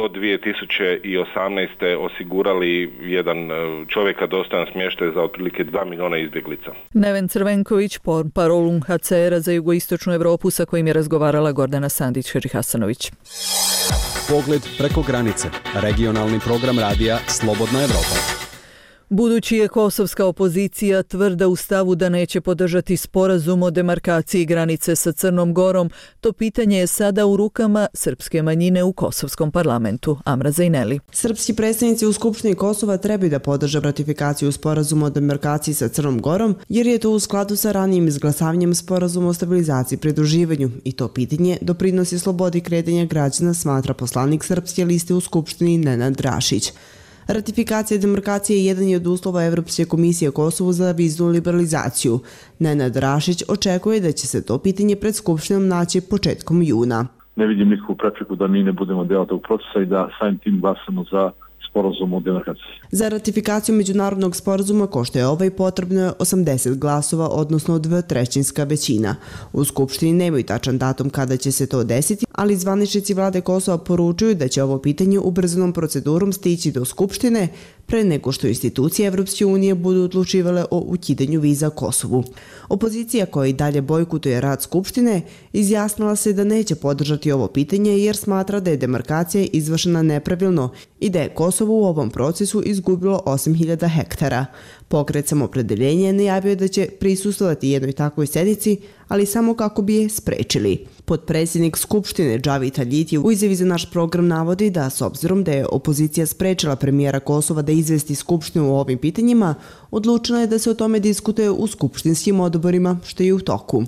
2018. osigurali jedan čovjeka dostojan smještaj za otprilike 2 milijuna izbjeglica. Neven Crvenković, parol UNHCR-a za jugoistočnu Europu, sa kojim je razgovarala Gordana Sandić-Hasanović. Pogled preko granice. Regionalni program radija Slobodna Evropa. Budući je kosovska opozicija tvrda u stavu da neće podržati sporazum o demarkaciji granice sa Crnom Gorom, to pitanje je sada u rukama srpske manjine u kosovskom parlamentu. Amra Zajneli. Srpski predstavnici u Skupštini Kosova trebaju da podrže ratifikaciju sporazuma o demarkaciji sa Crnom Gorom, jer je to u skladu sa ranijim izglasavanjem sporazuma o stabilizaciji i pridruživanju i to pitanje doprinosi slobodi kretanja građana, smatra poslanik Srpske liste u Skupštini Nenad Rašić. Ratifikacija demarkacije jedan je od uslova Evropske komisije Kosovu za viznu liberalizaciju. Nenad Rašić očekuje da će se to pitanje pred Skupštinom naći početkom juna. Ne vidim nikakvu prepreku da mi ne budemo deo tog procesa i da samim tim glasamo za sporazum o demarkaciji. Za ratifikaciju međunarodnog sporazuma, ko što je ovaj, potrebno je 80 glasova, odnosno 2/3 većina. U Skupštini nemaju tačan datum kada će se to desiti, ali zvaničnici vlade Kosova poručuju da će ovo pitanje ubrzanom procedurom stići do Skupštine pre nego što institucije Evropske unije budu odlučivale o ukidanju viza Kosovu. Opozicija koja i dalje bojkotuje rad Skupštine izjasnila se da neće podržati ovo pitanje jer smatra da je demarkacija izvršena nepravilno i da je Kosovo u ovom procesu izgubilo 8.000 hektara. Pokret Samopredeljenja najavio je da će prisustvovati jednoj takvoj sednici, ali samo kako bi je sprečili. Potpredsjednik Skupštine Džavit Haljiti u izjavi za naš program navodi da s obzirom da je opozicija sprečila premijera Kosova da izvesti Skupštinu o ovim pitanjima, odlučeno je da se o tome diskutuje u skupštinskim odborima, što je u toku.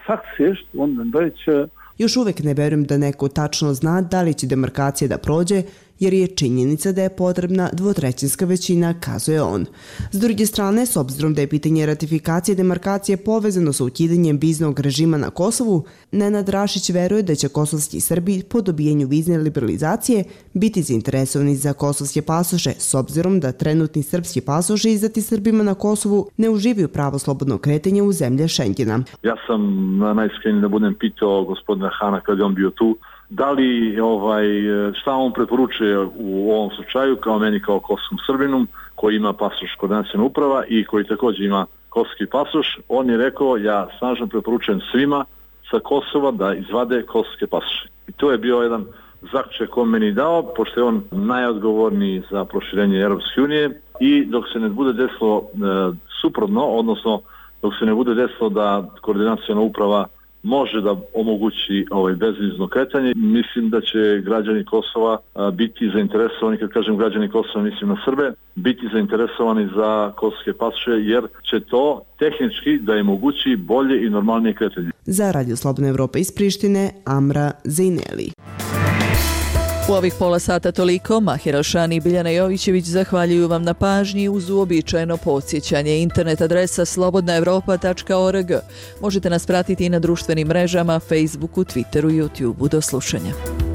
Još uvijek ne verujem da neko tačno zna da li će demarkacija da prođe, jer je činjenica da je potrebna 2/3 većina, kazuje on. S druge strane, s obzirom da je pitanje ratifikacije demarkacije povezano sa ukidanjem viznog režima na Kosovu, Nenad Rašić veruje da će kosovski Srbi po dobijanju vizne liberalizacije biti zainteresovani za kosovske pasoše, s obzirom da trenutni srpski pasoši izdati Srbima na Kosovu ne uživaju pravo slobodnog kretanja u zemlje Šengena. Ja sam najiskreniji da budem pitao gospodina Hana kad je on bio tu, da li šta on preporučuje u ovom slučaju kao meni kao kosovskom Srbinu koji ima pasoš koordinaciona uprava i koji također ima kosovski pasoš. On je rekao, ja snažno preporučujem svima sa Kosova da izvade kosovske pasoše. I to je bio jedan zaključak on meni dao, pošto je on najodgovorniji za proširenje Europske unije i dok se ne bude desilo suprotno, odnosno dok se ne bude desilo da koordinaciona uprava može da omogući bezvizno kretanje. Mislim da će građani Kosova biti zainteresovani, kad kažem građani Kosova mislim na Srbe, biti zainteresovani za kosovske pasoše jer će to tehnički da je mogući bolje i normalnije kretanje. Za Radio Slobodna Evropa iz Prištine, Amra Zejneli. U ovih pola sata toliko. Mahir Alšani i Biljana Jovićević zahvaljuju vam na pažnji uz uobičajeno podsjećanje. Internet adresa slobodnaevropa.org. Možete nas pratiti i na društvenim mrežama, Facebooku, Twitteru i YouTubeu. Do slušanja.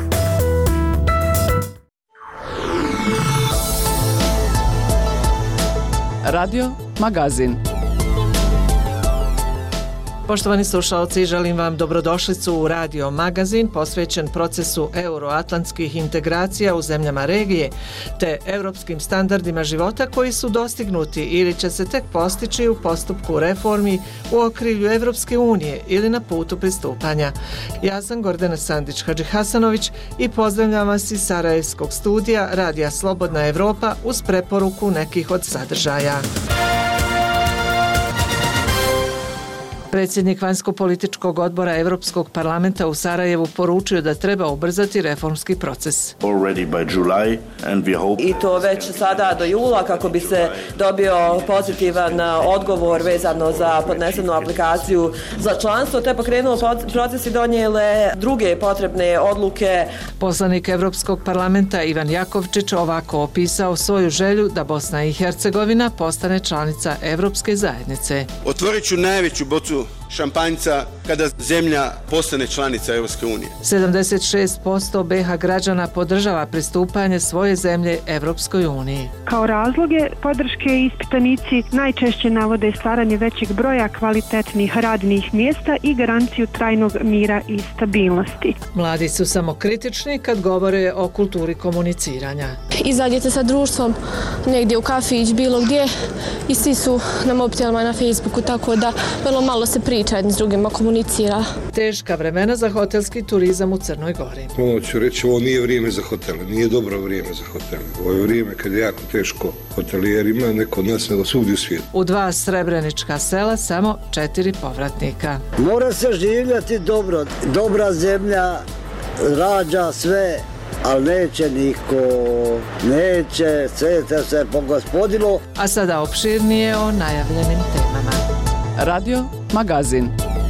Radio Magazin. Poštovani slušalci, želim vam dobrodošlicu u Radio Magazin posvećen procesu euroatlantskih integracija u zemljama regije te europskim standardima života koji su dostignuti ili će se tek postići u postupku reformi u okrilju Evropske unije ili na putu pristupanja. Ja sam Gordana Sandić-Hadžihasanović i pozdravljam vas iz Sarajevskog studija Radija Slobodna Evropa uz preporuku nekih od sadržaja. Predsjednik vanjsko-političkog odbora Evropskog parlamenta u Sarajevu poručio da treba ubrzati reformski proces. I to već sada do jula kako bi se dobio pozitivan odgovor vezano za podnesenu aplikaciju za članstvo, te pokrenuo proces i donijele druge potrebne odluke. Poslanik Evropskog parlamenta Ivan Jakovčić ovako opisao svoju želju da Bosna i Hercegovina postane članica Evropske zajednice. Otvorit ću najveću bocu šampanjca kada zemlja postane članica Evropske unije. 76% BiH građana podržava pristupanje svoje zemlje Evropskoj uniji. Kao razloge podrške ispitanici najčešće navode stvaranje većeg broja kvalitetnih radnih mjesta i garanciju trajnog mira i stabilnosti. Mladi su samo kritični kad govore o kulturi komuniciranja. Izađete sa društvom negdje u kafić, bilo gdje i svi su na mobitelima i na Facebooku, tako da vrlo malo se priča jedni s drugima, komunicira. Teška vremena za hotelski turizam u Crnoj Gori. Ono ću reći, ovo nije vrijeme za hotele, nije dobro vrijeme za hotele. Ovo je vrijeme kad je jako teško hotelijerima, neko od nas nego svugdje u svijetu. U 2 srebrenička sela samo 4 povratnika. Mora se živjeti dobro, dobra zemlja rađa sve, ali neće niko, neće, sve se pogospodilo. A sada opširnije o najavljenim temama. Radio Magazin.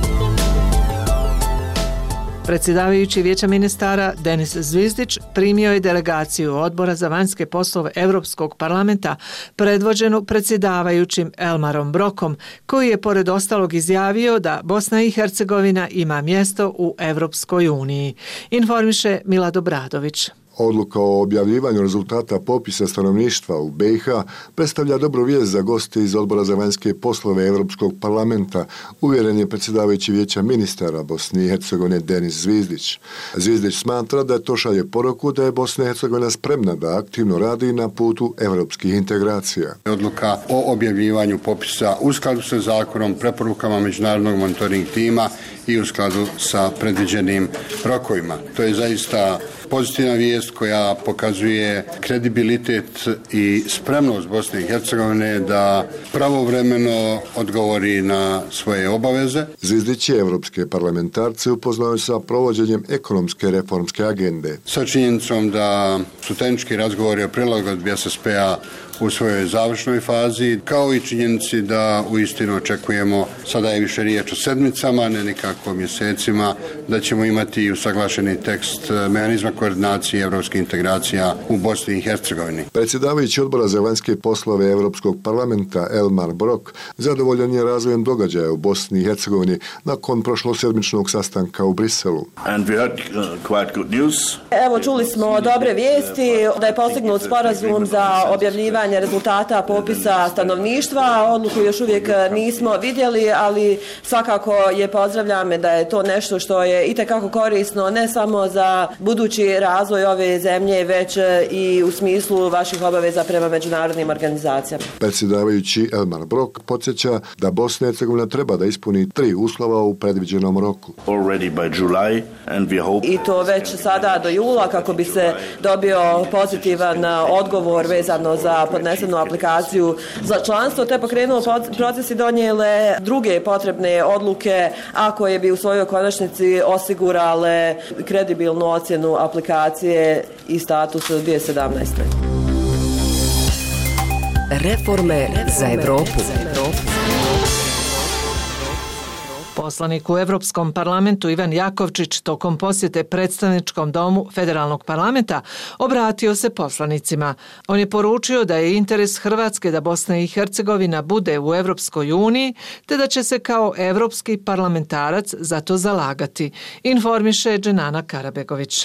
Predsjedavajući Vijeća ministara Denis Zvizdić primio je delegaciju Odbora za vanjske poslove Europskog parlamenta predvođenu predsjedavajućim Elmarom Brokom, koji je pored ostalog izjavio da Bosna i Hercegovina ima mjesto u Evropskoj uniji. Informiše Milado Bradović. Odluka o objavljivanju rezultata popisa stanovništva u BiH predstavlja dobru vijest za goste iz Odbora za vanjske poslove Europskog parlamenta, uvjeren je predsjedavajući Vijeća ministara Bosne i Hercegovine Denis Zvizdić. Zvizdić smatra da to šalje poruku da je Bosna i Hercegovina spremna da aktivno radi na putu evropskih integracija. Odluka o objavljivanju popisa u skladu sa zakonom, preporukama međunarodnog monitoring tima i u skladu sa predviđenim rokovima. To je zaista pozitivna vijest koja pokazuje kredibilitet i spremnost Bosne i Hercegovine da pravovremeno odgovori na svoje obaveze. Zvizdić je evropske parlamentarce upoznao sa provođenjem ekonomske reformske agende. Sa činjenicom da su tehnički razgovori o prilagodbi SSP-a u svojoj završnoj fazi, kao i činjenici da uistinu očekujemo, sada je više riječ o sedmicama, ne nikako mjesecima, da ćemo imati usaglašeni tekst mehanizma koordinacije evropskih integracija u Bosni i Hercegovini. Predsjedavajući Odbora za vanjske poslove Europskog parlamenta Elmar Brok zadovoljan je razvojem događaja u Bosni i Hercegovini nakon prošlosedmičnog sastanka u Briselu. Evo, čuli smo dobre vijesti da je postignut sporazum za objavljivanje rezultata popisa stanovništva. Odluku još uvijek nismo vidjeli, ali svakako je pozdravljam da je to nešto što je itekako korisno ne samo za budući razvoj ove zemlje, već i u smislu vaših obaveza prema međunarodnim organizacijama. Predsjedavajući Elmar Brok podsjeća da Bosna i Hercegovina treba da ispuni 3 uslova u predviđenom roku. I to već sada do jula kako bi se dobio pozitivan odgovor vezano za podnesenu aplikaciju za članstvo, te pokrenuo proces i donijele druge potrebne odluke, a koje bi u svojoj konačnici osigurale kredibilnu ocjenu aplikacije i status 2017. Reforme za Evropu. Poslanik u Evropskom parlamentu Ivan Jakovčić tokom posjete predstavničkom domu Federalnog parlamenta obratio se poslanicima. On je poručio da je interes Hrvatske da Bosna i Hercegovina bude u Evropskoj uniji, te da će se kao evropski parlamentarac za to zalagati, informiše Dženana Karabegović.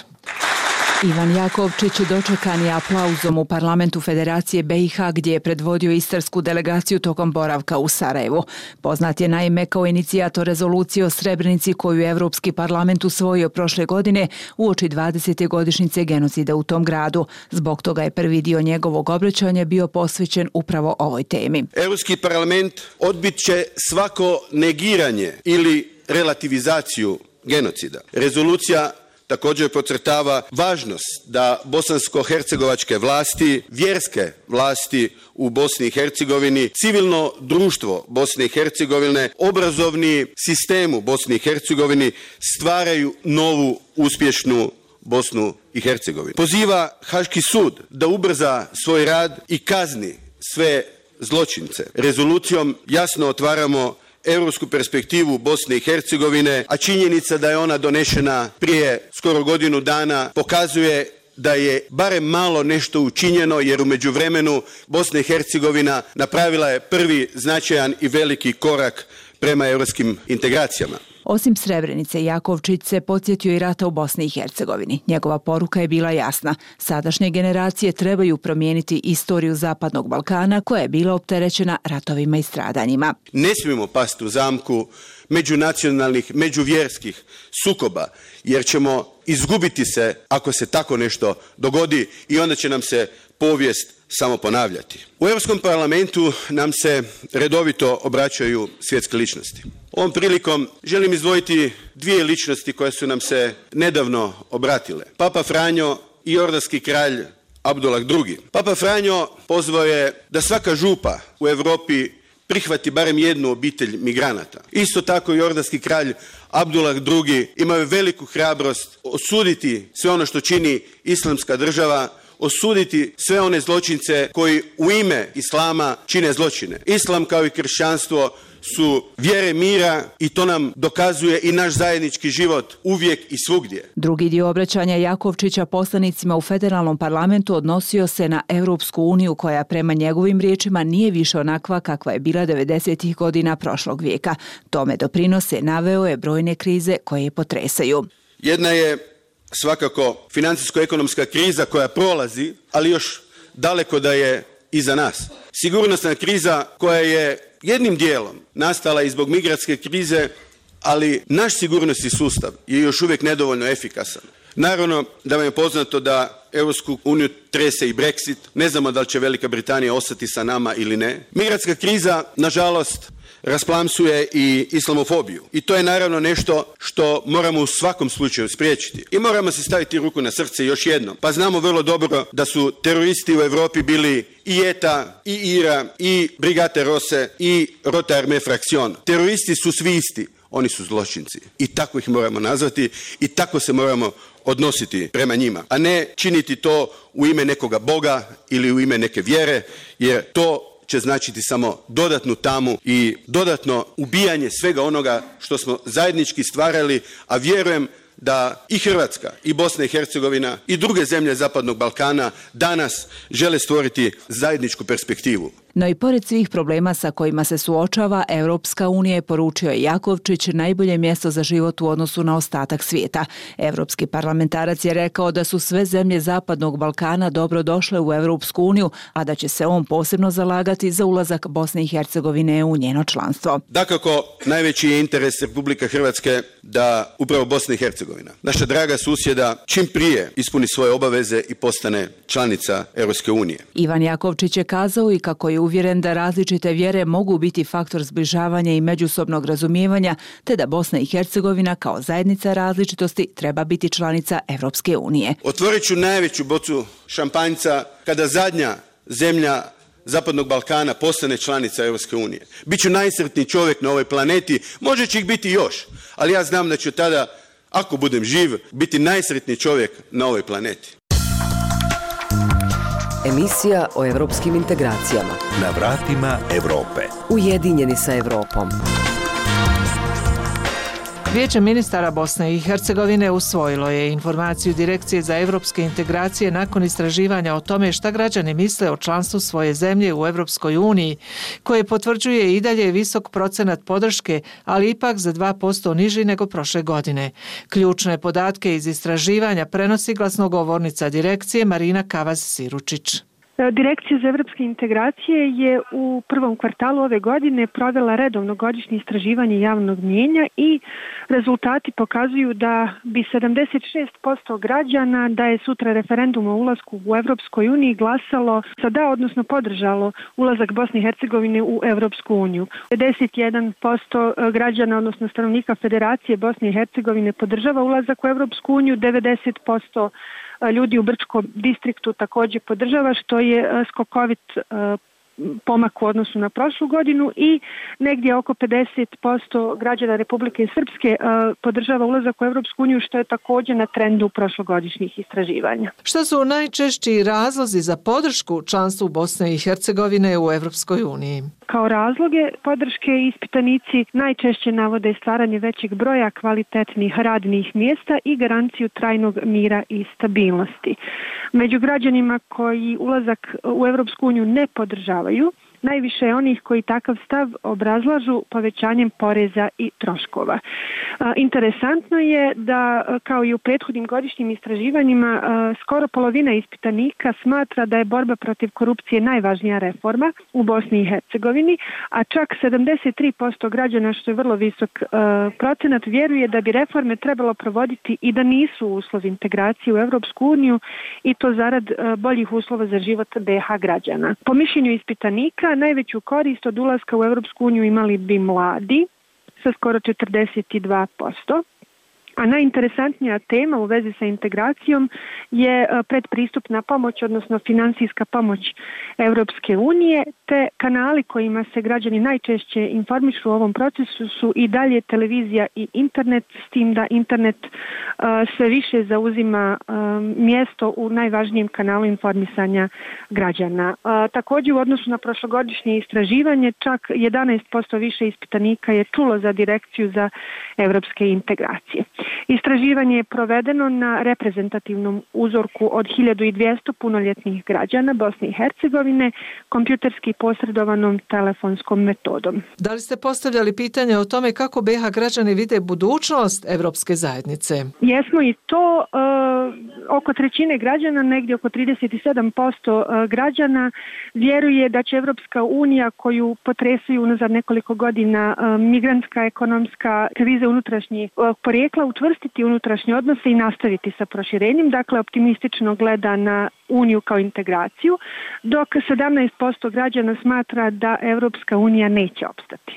Ivan Jakovčić dočekan je aplauzom u parlamentu Federacije BiH gdje je predvodio istarsku delegaciju tokom boravka u Sarajevu. Poznat je naime kao inicijator rezolucije o Srebrenici koju je Evropski parlament usvojio prošle godine uoči 20. godišnjice genocida u tom gradu. Zbog toga je prvi dio njegovog obraćanja bio posvećen upravo ovoj temi. Evropski parlament odbit će svako negiranje ili relativizaciju genocida. Rezolucija također podcrtava važnost da bosansko-hercegovačke vlasti, vjerske vlasti u Bosni i Hercegovini, civilno društvo Bosne i Hercegovine, obrazovni sistem u Bosni i Hercegovini stvaraju novu uspješnu Bosnu i Hercegovinu. Poziva Haški sud da ubrza svoj rad i kazni sve zločince. Rezolucijom jasno otvaramo europsku perspektivu Bosne i Hercegovine, a činjenica da je ona donešena prije skoro godinu dana pokazuje da je barem malo nešto učinjeno, jer u međuvremenu Bosna i Hercegovina napravila je prvi značajan i veliki korak prema europskim integracijama. Osim Srebrenice, Jakovčić se podsjetio i rata u Bosni i Hercegovini. Njegova poruka je bila jasna. Sadašnje generacije trebaju promijeniti istoriju Zapadnog Balkana koja je bila opterećena ratovima i stradanjima. Ne smijemo pasti u zamku međunacionalnih, međuvjerskih sukoba, jer ćemo izgubiti se ako se tako nešto dogodi i onda će nam se povijest samo ponavljati. U Europskom parlamentu nam se redovito obraćaju svjetske ličnosti. Ovom prilikom želim izdvojiti dvije ličnosti koje su nam se nedavno obratile. Papa Franjo i jordanski kralj Abdullah II. Papa Franjo pozvao je da svaka župa u Europi prihvati barem jednu obitelj migranata. Isto tako jordanski kralj Abdullah II. Imao je veliku hrabrost osuditi sve ono što čini Islamska država, osuditi sve one zločince koji u ime Islama čine zločine. Islam kao i kršćanstvo su vjere mira i to nam dokazuje i naš zajednički život uvijek i svugdje. Drugi dio obraćanja Jakovčića poslanicima u Federalnom parlamentu odnosio se na Europsku uniju koja prema njegovim riječima nije više onakva kakva je bila 90. godina prošlog vijeka. Tome doprinose naveo je brojne krize koje je potresaju. Jedna je svakako financijsko-ekonomska kriza koja prolazi, ali još daleko da je iza nas. Sigurnosna kriza koja je jednim dijelom nastala i zbog migrantske krize, ali naš sigurnosni sustav je još uvijek nedovoljno efikasan. Naravno da vam je poznato da Europsku uniju trese i Brexit. Ne znamo da li će Velika Britanija ostati sa nama ili ne. Migrantska kriza, nažalost, rasplamsuje i islamofobiju. I to je naravno nešto što moramo u svakom slučaju spriječiti. I moramo se staviti ruku na srce još jednom. Pa znamo vrlo dobro da su teroristi u Europi bili i ETA, i IRA, i Brigate Rosse, i Rota Armée Fraction. Teroristi su svi isti. Oni su zločinci. I tako ih moramo nazvati i tako se moramo odnositi prema njima. A ne činiti to u ime nekoga Boga ili u ime neke vjere, jer to će značiti samo dodatnu tamu i dodatno ubijanje svega onoga što smo zajednički stvarali, a vjerujem da i Hrvatska, i Bosna i Hercegovina, i druge zemlje Zapadnog Balkana danas žele stvoriti zajedničku perspektivu. No i pored svih problema sa kojima se suočava, Europska unija je, poručio je Jakovčić, najbolje mjesto za život u odnosu na ostatak svijeta. Europski parlamentarac je rekao da su sve zemlje Zapadnog Balkana dobro došle u Europsku uniju, a da će se on posebno zalagati za ulazak Bosne i Hercegovine u njeno članstvo. Dakako, najveći je interes Republike Hrvatske da upravo Bosna i Hercegovina, naša draga susjeda, čim prije ispuni svoje obaveze i postane članica Europske unije. Ivan Jakovčić je kazao i kako je uvjeren da različite vjere mogu biti faktor zbližavanja i međusobnog razumijevanja, te da Bosna i Hercegovina kao zajednica različitosti treba biti članica Evropske unije. Otvorit ću najveću bocu šampanjca kada zadnja zemlja Zapadnog Balkana postane članica Europske unije. Biću najsretniji čovjek na ovoj planeti, može će ih biti još, ali ja znam da ću tada, ako budem živ, biti najsretniji čovjek na ovoj planeti. Emisija o evropskim integracijama. Na vratima Evrope. Ujedinjeni sa Evropom. Vijeće ministara Bosne i Hercegovine usvojilo je informaciju Direkcije za evropske integracije nakon istraživanja o tome šta građani misle o članstvu svoje zemlje u Evropskoj uniji, koje potvrđuje i dalje visok procenat podrške, ali ipak za 2% niži nego prošle godine. Ključne podatke iz istraživanja prenosi glasnogovornica direkcije Marina Kavaz-Siručić. Direkcija za evropske integracije je u prvom kvartalu ove godine provela redovno godišnje istraživanje javnog mnijenja i rezultati pokazuju da bi 76% građana da je sutra referendum o ulasku u Evropskoj uniji glasalo sa da, odnosno podržalo ulazak Bosne i Hercegovine u Evropsku uniju. 51% građana, odnosno stanovnika Federacije Bosne i Hercegovine podržava ulazak u Evropsku uniju, 90% ljudi u Brčkom distriktu također podržava, što je skokovit pomak u odnosu na prošlu godinu i negdje oko 50% građana Republike Srpske podržava ulazak u Evropsku uniju, što je također na trendu prošlogodišnjih istraživanja. Što su najčešći razlozi za podršku članstvu Bosne i Hercegovine u Evropskoj uniji? Kao razloge podrške ispitanici najčešće navode stvaranje većeg broja kvalitetnih radnih mjesta i garanciju trajnog mira i stabilnosti. Među građanima koji ulazak u Evropsku uniju ne podržavaju, najviše je onih koji takav stav obrazlažu povećanjem poreza i troškova. Interesantno je da, kao i u prethodnim godišnjim istraživanjima, skoro polovina ispitanika smatra da je borba protiv korupcije najvažnija reforma u Bosni i Hercegovini, a čak 73% građana, što je vrlo visok procenat, vjeruje da bi reforme trebalo provoditi i da nisu uslov integracije u Evropsku uniju, i to zarad boljih uslova za život BiH građana. Po mišljenju ispitanika, najveću korist od ulaska u Evropsku uniju imali bi mladi sa skoro 42%. A najinteresantnija tema u vezi sa integracijom je predpristupna pomoć, odnosno financijska pomoć Evropske unije, te kanali kojima se građani najčešće informišu u ovom procesu su i dalje televizija i internet, s tim da internet sve više zauzima mjesto u najvažnijem kanalu informisanja građana. Također, u odnosu na prošlogodišnje istraživanje, čak 11% više ispitanika je čulo za Direkciju za evropske integracije. Istraživanje je provedeno na reprezentativnom uzorku od 1200 punoljetnih građana Bosne i Hercegovine, kompjuterski posredovanom telefonskom metodom. Da li ste postavljali pitanje o tome kako BiH građani vide budućnost Evropske zajednice? Jesmo i to. Oko trećine građana, negdje oko 37% građana, vjeruje da će Evropska unija, koju potresaju unazad nekoliko godina migrantska, ekonomska kriza unutrašnjih porijekla, učvrstiti unutrašnje odnose i nastaviti sa proširenjem. Dakle, optimistično gleda na uniju kao integraciju, dok 17% građana smatra da Evropska unija neće opstati.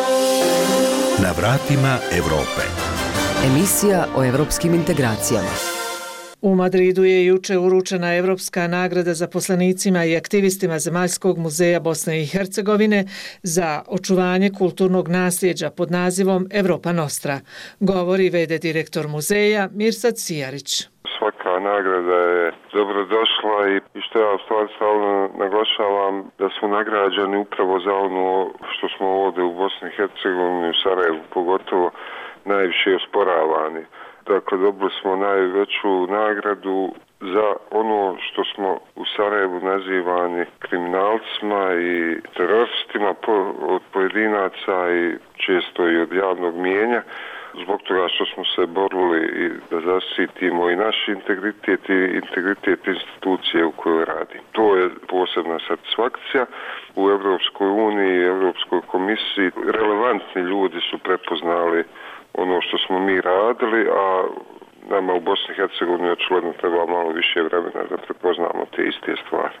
Na vratima Evrope. Emisija o evropskim integracijama. U Madridu je juče uručena Evropska nagrada zaposlenicima i aktivistima Zemaljskog muzeja Bosne i Hercegovine za očuvanje kulturnog nasljeđa pod nazivom Europa Nostra, govori v.d. direktor muzeja Mirsad Sijarić. Svaka nagrada je dobrodošla i što ja u stvari stalno naglašavam, da smo nagrađeni upravo za ono što smo ovdje u Bosni i Hercegovini, u Sarajevu pogotovo, najviše osporavani. Dakle, dobili smo najveću nagradu za ono što smo u Sarajevu nazivani kriminalcima i teroristima od pojedinaca i često i od javnog mijenja, zbog toga što smo se borili i da zaštitimo i naš integritet i integritet institucije u kojoj radi. To je posebna satisfakcija. U Evropskoj uniji i Evropskoj komisiji relevantni ljudi su prepoznali ono što smo mi radili, a nama u Bosni i Hercegovini očigledno treba malo više vremena da prepoznamo te iste stvari. Za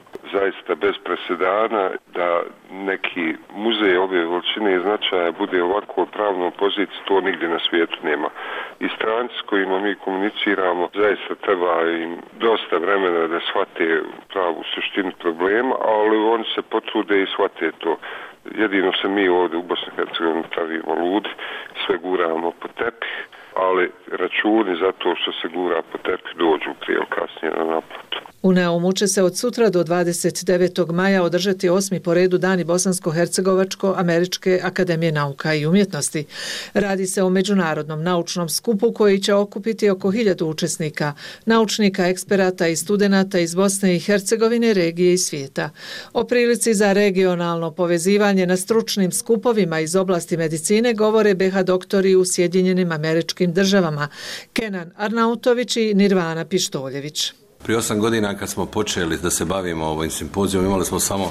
zaista bez presedana da neki muzej ove veličine i značaja bude ovako u pravnom poziciji, to nigdje na svijetu nema. I stranci s kojima mi komuniciramo zaista treba im dosta vremena da shvate pravu suštinu problema, ali oni se potrude i shvate to. Jedino se mi ovdje u Bosni i Hercegovini pravimo ludi, sve guramo po tepih, ali računi za to što se gura po tepih dođu prije ili kasnije na naplatu. U Neumu će se od sutra do 29. maja održati 8. po redu Dani Bosansko-Hercegovačko-Američke akademije nauka i umjetnosti. Radi se o međunarodnom naučnom skupu koji će okupiti oko 1000 učesnika, naučnika, eksperata i studenata iz Bosne i Hercegovine, regije i svijeta. O prilici za regionalno povezivanje na stručnim skupovima iz oblasti medicine govore BH doktori u Sjedinjenim Američkim Državama, Kenan Arnautović i Nirvana Pištoljević. Prije 8 godina kad smo počeli da se bavimo ovim simpozijom, imali smo samo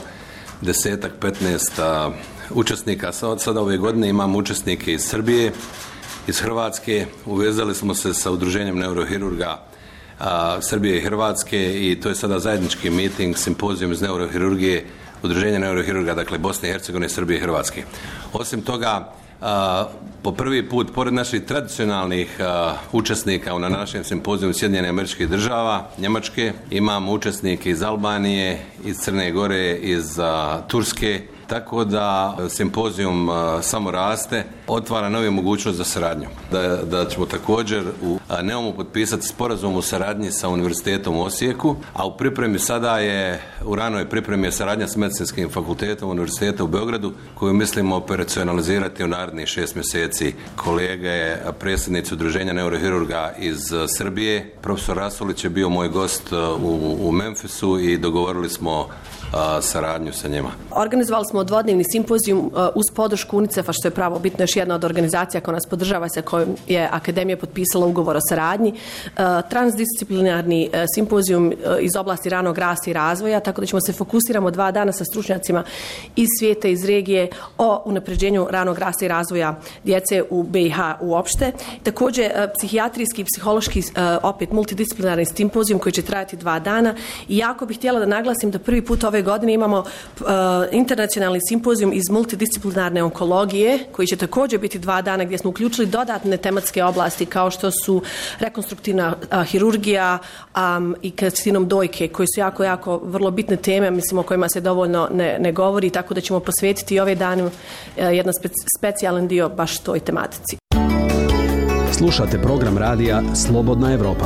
10-15 učesnika. Sada ove godine imamo učesnike iz Srbije, iz Hrvatske. Uvezali smo se sa udruženjem neurohirurga Srbije i Hrvatske i to je sada zajednički miting, simpozijum iz neurohirurgije, udruženja neurohirurga, dakle Bosne i Hercegovine, Srbije i Hrvatske. Osim toga, po prvi put, pored naših tradicionalnih učesnika na našem simpozijumu Sjedinjenih Američkih Država, Njemačke, imamo učesnike iz Albanije, iz Crne Gore, iz Turske, tako da simpozijum samo raste, otvara nove mogućnosti za saradnju. Da ćemo također u Neumu potpisati sporazum o saradnji sa Univerzitetom u Osijeku, a u pripremi sada je, u ranoj pripremi je saradnja s Medicinskim fakultetom Univerziteta u Beogradu, koju mislimo operacionalizirati u narednih 6 mjeseci. Kolege, predsjednici udruženja neurohirurga iz Srbije, profesor Rasulić je bio moj gost u Memphisu i dogovorili smo saradnju sa njima. Organizovali smo dvodnevni simpozijum uz podršku UNICEF-a, što je pravo bitno, još jedna od organizacija koja nas podržava, sa kojom je Akademija potpisala ugovor o saradnji. Transdisciplinarni simpozijum iz oblasti ranog rasta i razvoja, tako da ćemo se fokusiramo 2 dana sa stručnjacima iz svijeta, iz regije o unapređenju ranog rasta i razvoja djece u BiH uopšte. Također psihijatrijski i psihološki opet multidisciplinarni simpozijum koji će trajati 2 dana i jako bih htjela da naglasim da prvi put ove godine imamo internacionalni simpozijum iz multidisciplinarne onkologije koji će također biti 2 dana gdje smo uključili dodatne tematske oblasti kao što su rekonstruktivna hirurgija i karcinom dojke, koji su jako vrlo bitne teme, mislim o kojima se dovoljno ne govori, tako da ćemo posvetiti ove dane jedan specijalan dio baš toj tematici. Slušate program radija Slobodna Evropa.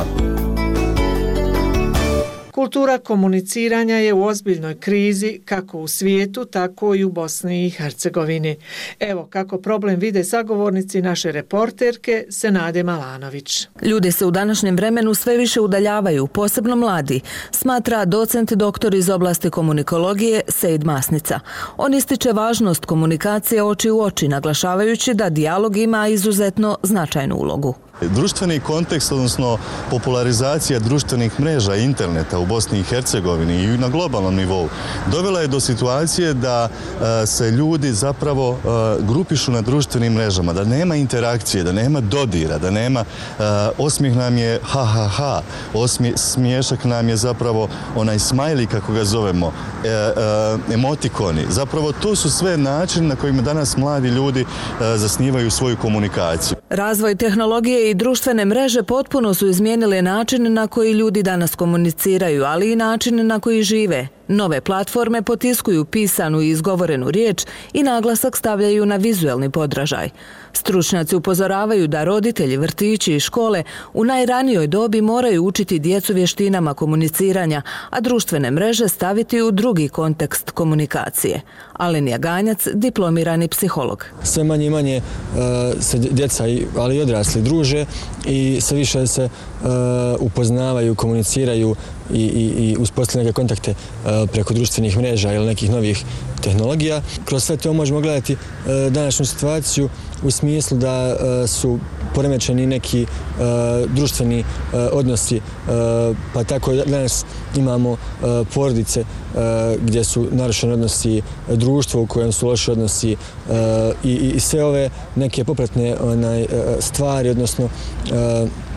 Kultura komuniciranja je u ozbiljnoj krizi kako u svijetu, tako i u Bosni i Hercegovini. Evo kako problem vide sagovornici naše reporterke Senade Malanović. Ljudi se u današnjem vremenu sve više udaljavaju, posebno mladi, smatra docent doktor iz oblasti komunikologije Sejd Masnica. On ističe važnost komunikacije oči u oči, naglašavajući da dijalog ima izuzetno značajnu ulogu. Društveni kontekst, odnosno popularizacija društvenih mreža i interneta u Bosni i Hercegovini i na globalnom nivou dovela je do situacije da se ljudi zapravo grupišu na društvenim mrežama, da nema interakcije, da nema dodira, da nema osmijeh nam je ha ha ha, smiješak nam je zapravo onaj smajli kako ga zovemo, emotikoni. Zapravo to su sve načini na kojima danas mladi ljudi zasnivaju svoju komunikaciju. Razvoj tehnologije i društvene mreže potpuno su izmijenile način na koji ljudi danas komuniciraju, ali i način na koji žive. Nove platforme potiskuju pisanu i izgovorenu riječ i naglasak stavljaju na vizuelni podražaj. Stručnjaci upozoravaju da roditelji, vrtići i škole u najranijoj dobi moraju učiti djecu vještinama komuniciranja, a društvene mreže staviti u drugi kontekst komunikacije. Alenija Ganjac, diplomirani psiholog. Sve manje i manje se djeca, ali i odrasli druže i sve više se upoznavaju, komuniciraju i uspostavljaju neke kontakte preko društvenih mreža ili nekih novih tehnologija. Kroz sve to možemo gledati današnju situaciju u smislu da su poremećeni neki društveni odnosi, pa tako danas imamo porodice gdje su narušeni odnosi, društvo u kojem su loši odnosi i sve ove neke popratne stvari, odnosno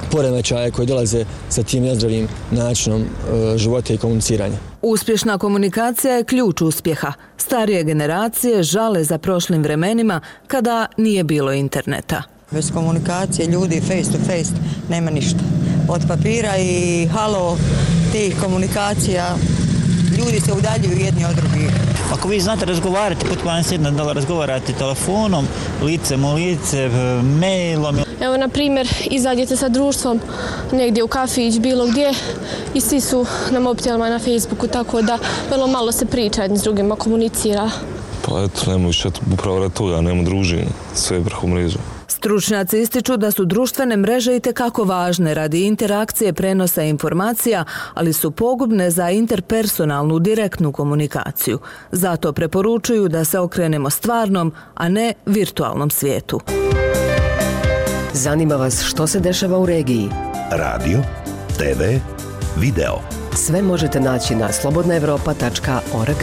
poremećaje koji dolaze sa tim nezdravim načinom života i komuniciranja. Uspješna komunikacija je ključ uspjeha. Starije generacije žale za prošlim vremenima kada nije bilo interneta. Bez komunikacije ljudi face to face nema ništa. Od papira i halo tih komunikacija ljudi se udaljuju jedni od drugih. Ako vi znate razgovarati, potpuno da razgovarate telefonom, licem u lice, mailom. Evo, na primjer, izađete sa društvom negdje u kafić, bilo gdje, i svi su na mobitelima i na Facebooku, tako da vrlo malo se priča jedni s drugima, komunicira. Pa eto, nema više upravo rad toga, nema druženja, sve je preko mreža. Stručnjaci ističu da su društvene mreže itekako važne radi interakcije, prenosa informacija, ali su pogubne za interpersonalnu direktnu komunikaciju. Zato preporučuju da se okrenemo stvarnom, a ne virtualnom svijetu. Zanima vas što se dešava u regiji? Radio, TV, video. Sve možete naći na slobodnaevropa.org.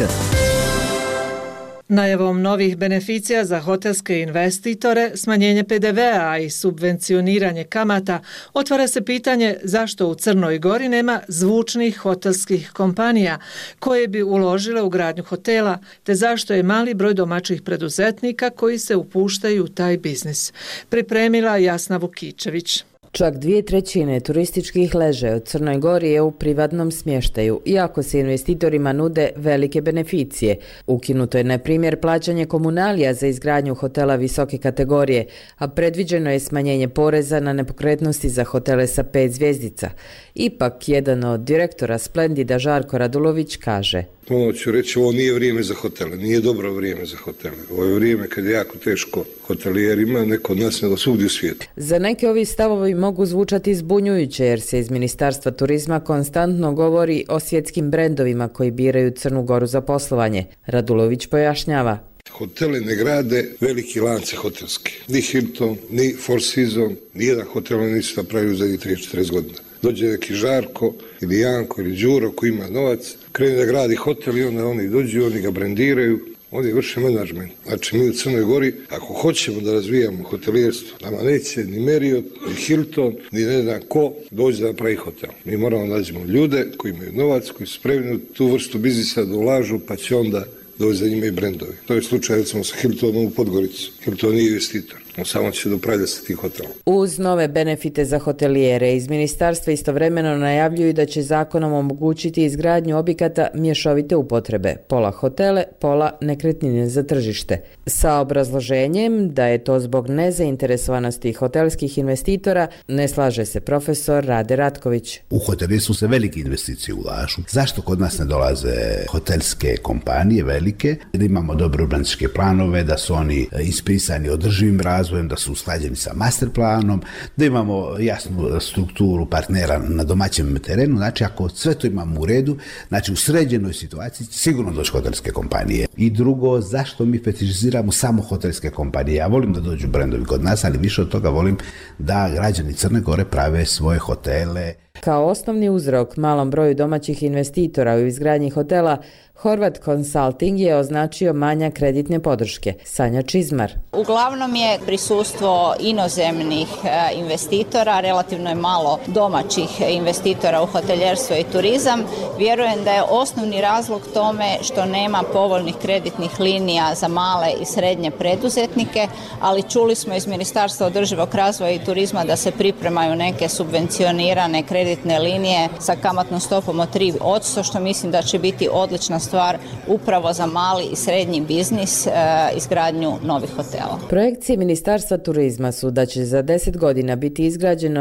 Najavom novih beneficija za hotelske investitore, smanjenje PDV-a i subvencioniranje kamata, otvara se pitanje zašto u Crnoj Gori nema zvučnih hotelskih kompanija koje bi uložile u gradnju hotela, te zašto je mali broj domaćih preduzetnika koji se upuštaju u taj biznis. Pripremila Jasna Vukičević. Čak 2/3 turističkih leže u Crnoj Gori je u privatnom smještaju, iako se investitorima nude velike beneficije. Ukinuto je, na primjer, plaćanje komunalija za izgradnju hotela visoke kategorije, a predviđeno je smanjenje poreza na nepokretnosti za hotele sa 5 zvjezdica. Ipak, jedan od direktora Splendida, Žarko Radulović, kaže: Ponovno ću reći, ovo nije vrijeme za hotele, nije dobro vrijeme za hotele. Ovo je vrijeme kad je jako teško hotelijerima, neko od nas nego svugdje u svijetu. Za neke ovi stavovi mogu zvučati zbunjujuće, jer se iz Ministarstva turizma konstantno govori o svjetskim brendovima koji biraju Crnu Goru za poslovanje. Radulović pojašnjava: Hotele ne grade veliki lanci hotelski. Ni Hilton, ni Four Seasons, nijedan hotel nisu napravili u zadnjih 30-40 godina. Dođe neki Žarko ili Janko ili Đuro koji ima novac, krene da gradi hotel i onda oni dođu, oni ga brendiraju, oni vrše menadžment. Znači mi u Crnoj Gori, ako hoćemo da razvijamo hotelijerstvo, nama neće ni Marriott, ni Hilton, ni ne znam ko dođe da napravi hotel. Mi moramo nađemo ljude koji imaju novac, koji su spremni u tu vrstu biznisa da ulažu, pa će onda doći za njima i brendovi. To je slučaj recimo sa Hiltonom u Podgoricu. Hilton nije investitor. On samo će dopravljati sa tih hotela. Uz nove benefite za hotelijere, iz ministarstva istovremeno najavljuju da će zakonom omogućiti izgradnju objekata mješovite upotrebe, pola hotele, pola nekretnine za tržište. Sa obrazloženjem da je to zbog nezainteresovanosti hotelskih investitora, ne slaže se profesor Rade Ratković. U hotelirstvu se velike investicije ulažu. Zašto kod nas ne dolaze hotelske kompanije velike? Da imamo dobre urbanističke planove, da su oni ispisani održivim razvojem, da su usklađeni sa master planom, da imamo jasnu strukturu partnera na domaćem terenu. Znači, ako sve to imamo u redu, znači u sređenoj situaciji sigurno doći hotelske kompanije. I drugo, zašto mi fetišiziramo samo hotelske kompanije? Ja volim da dođu brendovi kod nas, ali više od toga volim da građani Crne Gore prave svoje hotele. Kao osnovni uzrok malom broju domaćih investitora u izgradnji hotela, Horvat Consulting je označio manjak kreditne podrške. Sanja Čizmar. Uglavnom je prisustvo inozemnih investitora, relativno je malo domaćih investitora u hoteljerstvo i turizam. Vjerujem da je osnovni razlog tome što nema povoljnih kreditnih linija za male i srednje preduzetnike, ali čuli smo iz Ministarstva održivog razvoja i turizma da se pripremaju neke subvencionirane kreditne linije sa kamatnom stopom od 3%, što mislim da će biti odlična stvar upravo za mali i srednji biznis, izgradnju novih hotela. Projekcije Ministarstva turizma su da će za 10 godina biti izgrađeno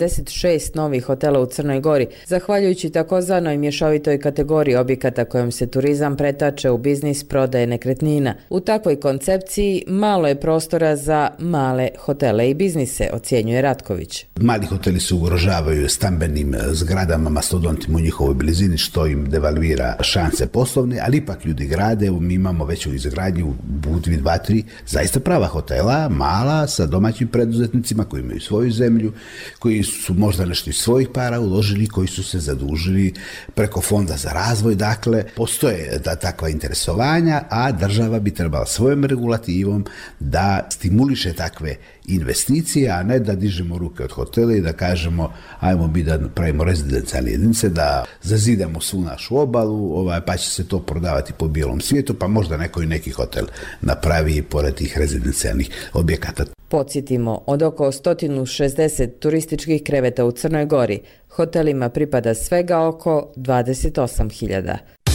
76 novih hotela u Crnoj Gori, zahvaljujući takozvanoj mješovitoj kategoriji objekata kojom se turizam pretače u biznis prodaje nekretnina. U takvoj koncepciji malo je prostora za male hotele i biznise, ocjenjuje Ratković. Mali hoteli se ugrožavaju stambenim zgradama, mastodontima u njihovoj blizini, što im devalvira šanse poslovne, ali ipak ljudi grade. Mi imamo već u izgradnji u Budvi 2-3 zaista prava hotela, mala sa domaćim preduzetnicima koji imaju svoju zemlju, koji su možda nešto iz svojih para uložili, koji su se zadužili preko Fonda za razvoj. Dakle, postoje takva interesovanja, a država bi trebala svojom regulativom da stimuliše takve investicije, a ne da dižemo ruke od hotela i da kažemo ajmo mi da pravimo rezidencijalne jedinice, da zazidamo svu našu obalu, pa će se to prodavati po bijelom svijetu, pa možda neko i neki hotel napravi pored tih rezidencijalnih objekata. Podsjetimo, od oko 160 turističkih kreveta u Crnoj Gori, hotelima pripada svega oko 28.000.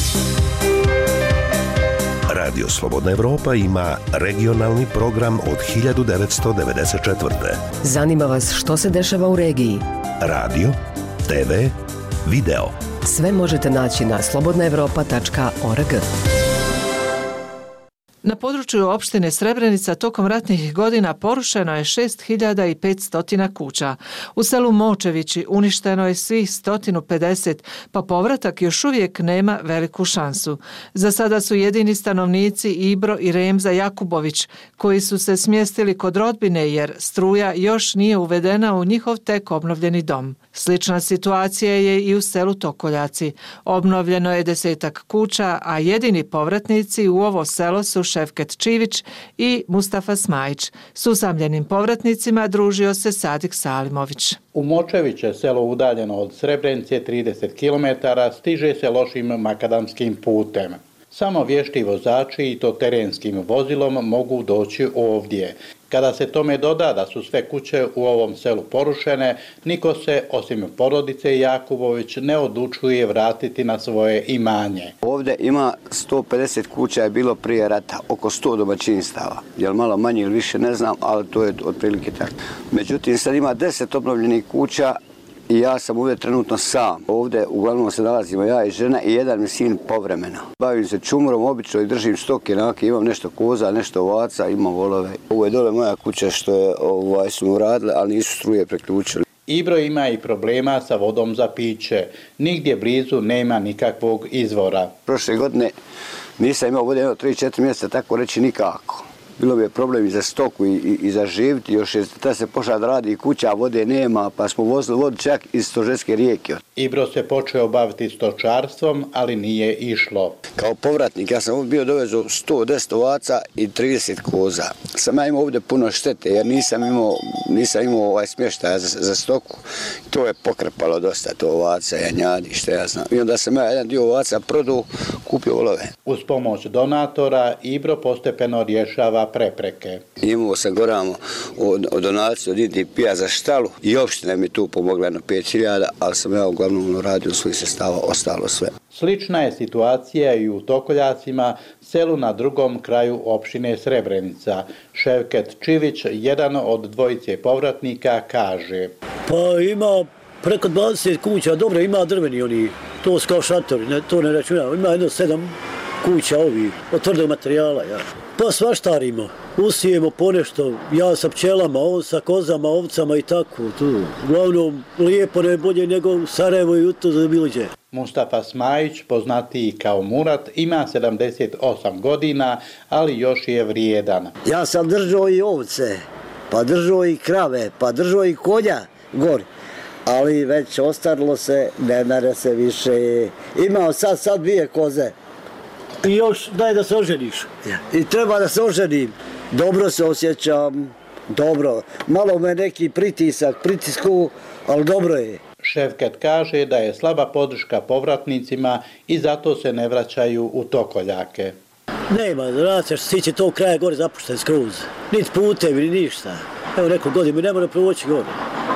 Radio Slobodna Evropa ima regionalni program od 1994. Zanima vas što se dešava u regiji? Radio, TV, video. Sve možete naći na slobodnaevropa.org. Na području opštine Srebrenica tokom ratnih godina porušeno je 6500 kuća. U selu Močevići uništeno je svih 150, pa povratak još uvijek nema veliku šansu. Za sada su jedini stanovnici Ibro i Remza Jakubović, koji su se smjestili kod rodbine jer struja još nije uvedena u njihov tek obnovljeni dom. Slična situacija je i u selu Tokoljaci. Obnovljeno je 10 kuća, a jedini povratnici u ovo selo su Ševket Čivić i Mustafa Smajić. S usamljenim povratnicima družio se Sadik Salimović. U Močeviće, selo udaljeno od Srebrenice 30 km, stiže se lošim makadamskim putem. Samo vješti vozači i to terenskim vozilom mogu doći ovdje. Kada se tome doda da su sve kuće u ovom selu porušene, niko se, osim porodice Jakubović, ne odlučuje vratiti na svoje imanje. Ovdje ima 150 kuća, je bilo prije rata, oko 100 domaćinstava. Jel malo manje ili više ne znam, ali to je otprilike tako. Međutim, sad ima 10 obnovljenih kuća i ja sam ovdje trenutno sam. Ovdje uglavnom se nalazimo ja i žena i jedan mi sin povremeno. Bavim se čumurom obično i držim stoke, imam nešto koza, nešto ovaca, imam volove. Ovo je dole moja kuća što je, su mu radile, ali nisu struje preključili. Ibro ima i problema sa vodom za piće. Nigdje blizu nema nikakvog izvora. Prošle godine nisam imao vode 3-4 mjeseca, tako reći nikako. Bilo bi je problem i za stoku i za živiti, još je ta se pošla da radi kuća, a vode nema, pa smo vozili vodu čak iz Stožetske rijeke. Ibro se počeo baviti stočarstvom, ali nije išlo. Kao povratnik ja sam ovdje bio dovezao 110 ovaca i 30 koza. Sam ja imao ovdje puno štete jer nisam imao smještaja za stoku. To je pokrpalo dosta to ovaca, janjadi, što ja znam. I onda sam ja jedan dio ovaca prodao, kupio volove. Uz pomoć donatora Ibro postepeno rješava prepreke. Imao sam goramo od donaciju od IDP-a za štalu i opština mi tu pomogla na 5.000, ali sam ja uglavnom radio svojih sredstava, ostalo sve. Slična je situacija i u Tokoljacima, selu na drugom kraju opštine Srebrenica. Ševket Čivić, jedan od dvojice povratnika, kaže: Pa ima preko 20 kuća, dobro ima drveni oni, to su kao šatori, to ne računamo, ima jedno 7 kuća ovi, od tvrdog materijala, ja. Pa svaštarimo, usijemo ponešto, ja sa pčelama, on sa kozama, ovcama i tako. Tu. Uglavnom, lijepo ne bolje nego u Sarajevo i u to za bilo gdje. Mustafa Smajić, poznatiji kao Murat, ima 78 godina, ali još je vrijedan. Ja sam držao i ovce, pa držao i krave, pa držao i konja gori. Ali već ostarilo se, ne mere se više. Imao sad 2 koze. I još daj da se oženiš. I treba da se oženim. Dobro se osjećam, dobro. Malo me neki pritisku, ali dobro je. Ševket kaže da je slaba podrška povratnicima i zato se ne vraćaju u Tokoljake. Nema, znaš, stiće tog kraja gore zapušten skroz. Niti putevi, ni ništa. Evo neko godinu, ne mora provoći gore.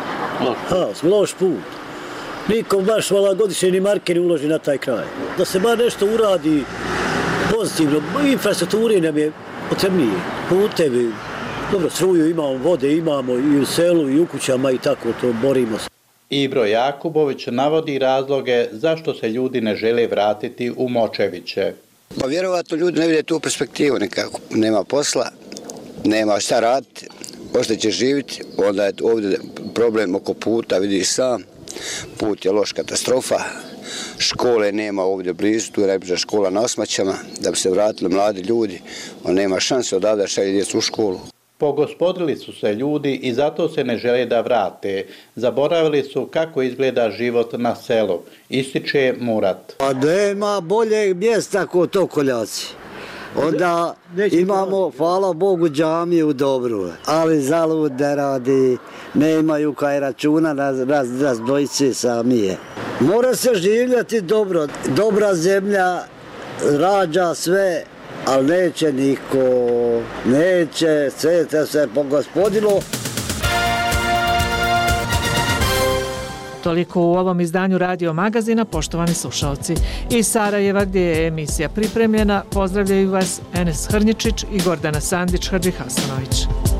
Loš put. Nikom baš godišnje ni marke ne uloži na taj kraj. Da se bar nešto uradi pozitivno, infrastrukturi nam je potrebnije, putevi, dobro, struju imamo, vode imamo i u selu i u kućama i tako to borimo se. Ibro Jakubović navodi razloge zašto se ljudi ne žele vratiti u Močeviće. Pa vjerovatno ljudi ne vide tu perspektivu nekako, nema posla, nema šta raditi, možda će živjeti, onda je ovdje problem oko puta, vidiš sam, put je loš, katastrofa. Škole nema ovdje blizu, tu je najbliža škola na Osmaćama, da bi se vratili mladi ljudi, on nema šanse odavde šalje djecu u školu. Pogospodili su se ljudi i zato se ne žele da vrate. Zaboravili su kako izgleda život na selu, ističe Murat. Pa nema boljeg mjesta kod Tokoljaci. Onda imamo, hvala Bogu, džamiju u Dobru, ali zalud ne radi, nemaju kaj računa, razdvojice sami je. Mora se življati dobro, dobra zemlja rađa sve, ali neće niko, neće, sve se pogospodilo. Toliko u ovom izdanju Radio magazina, poštovani slušalci. Iz Sarajeva, gdje je emisija pripremljena, pozdravljaju vas Enes Hrnjičić i Gordana Sandić-Hadžihasanović.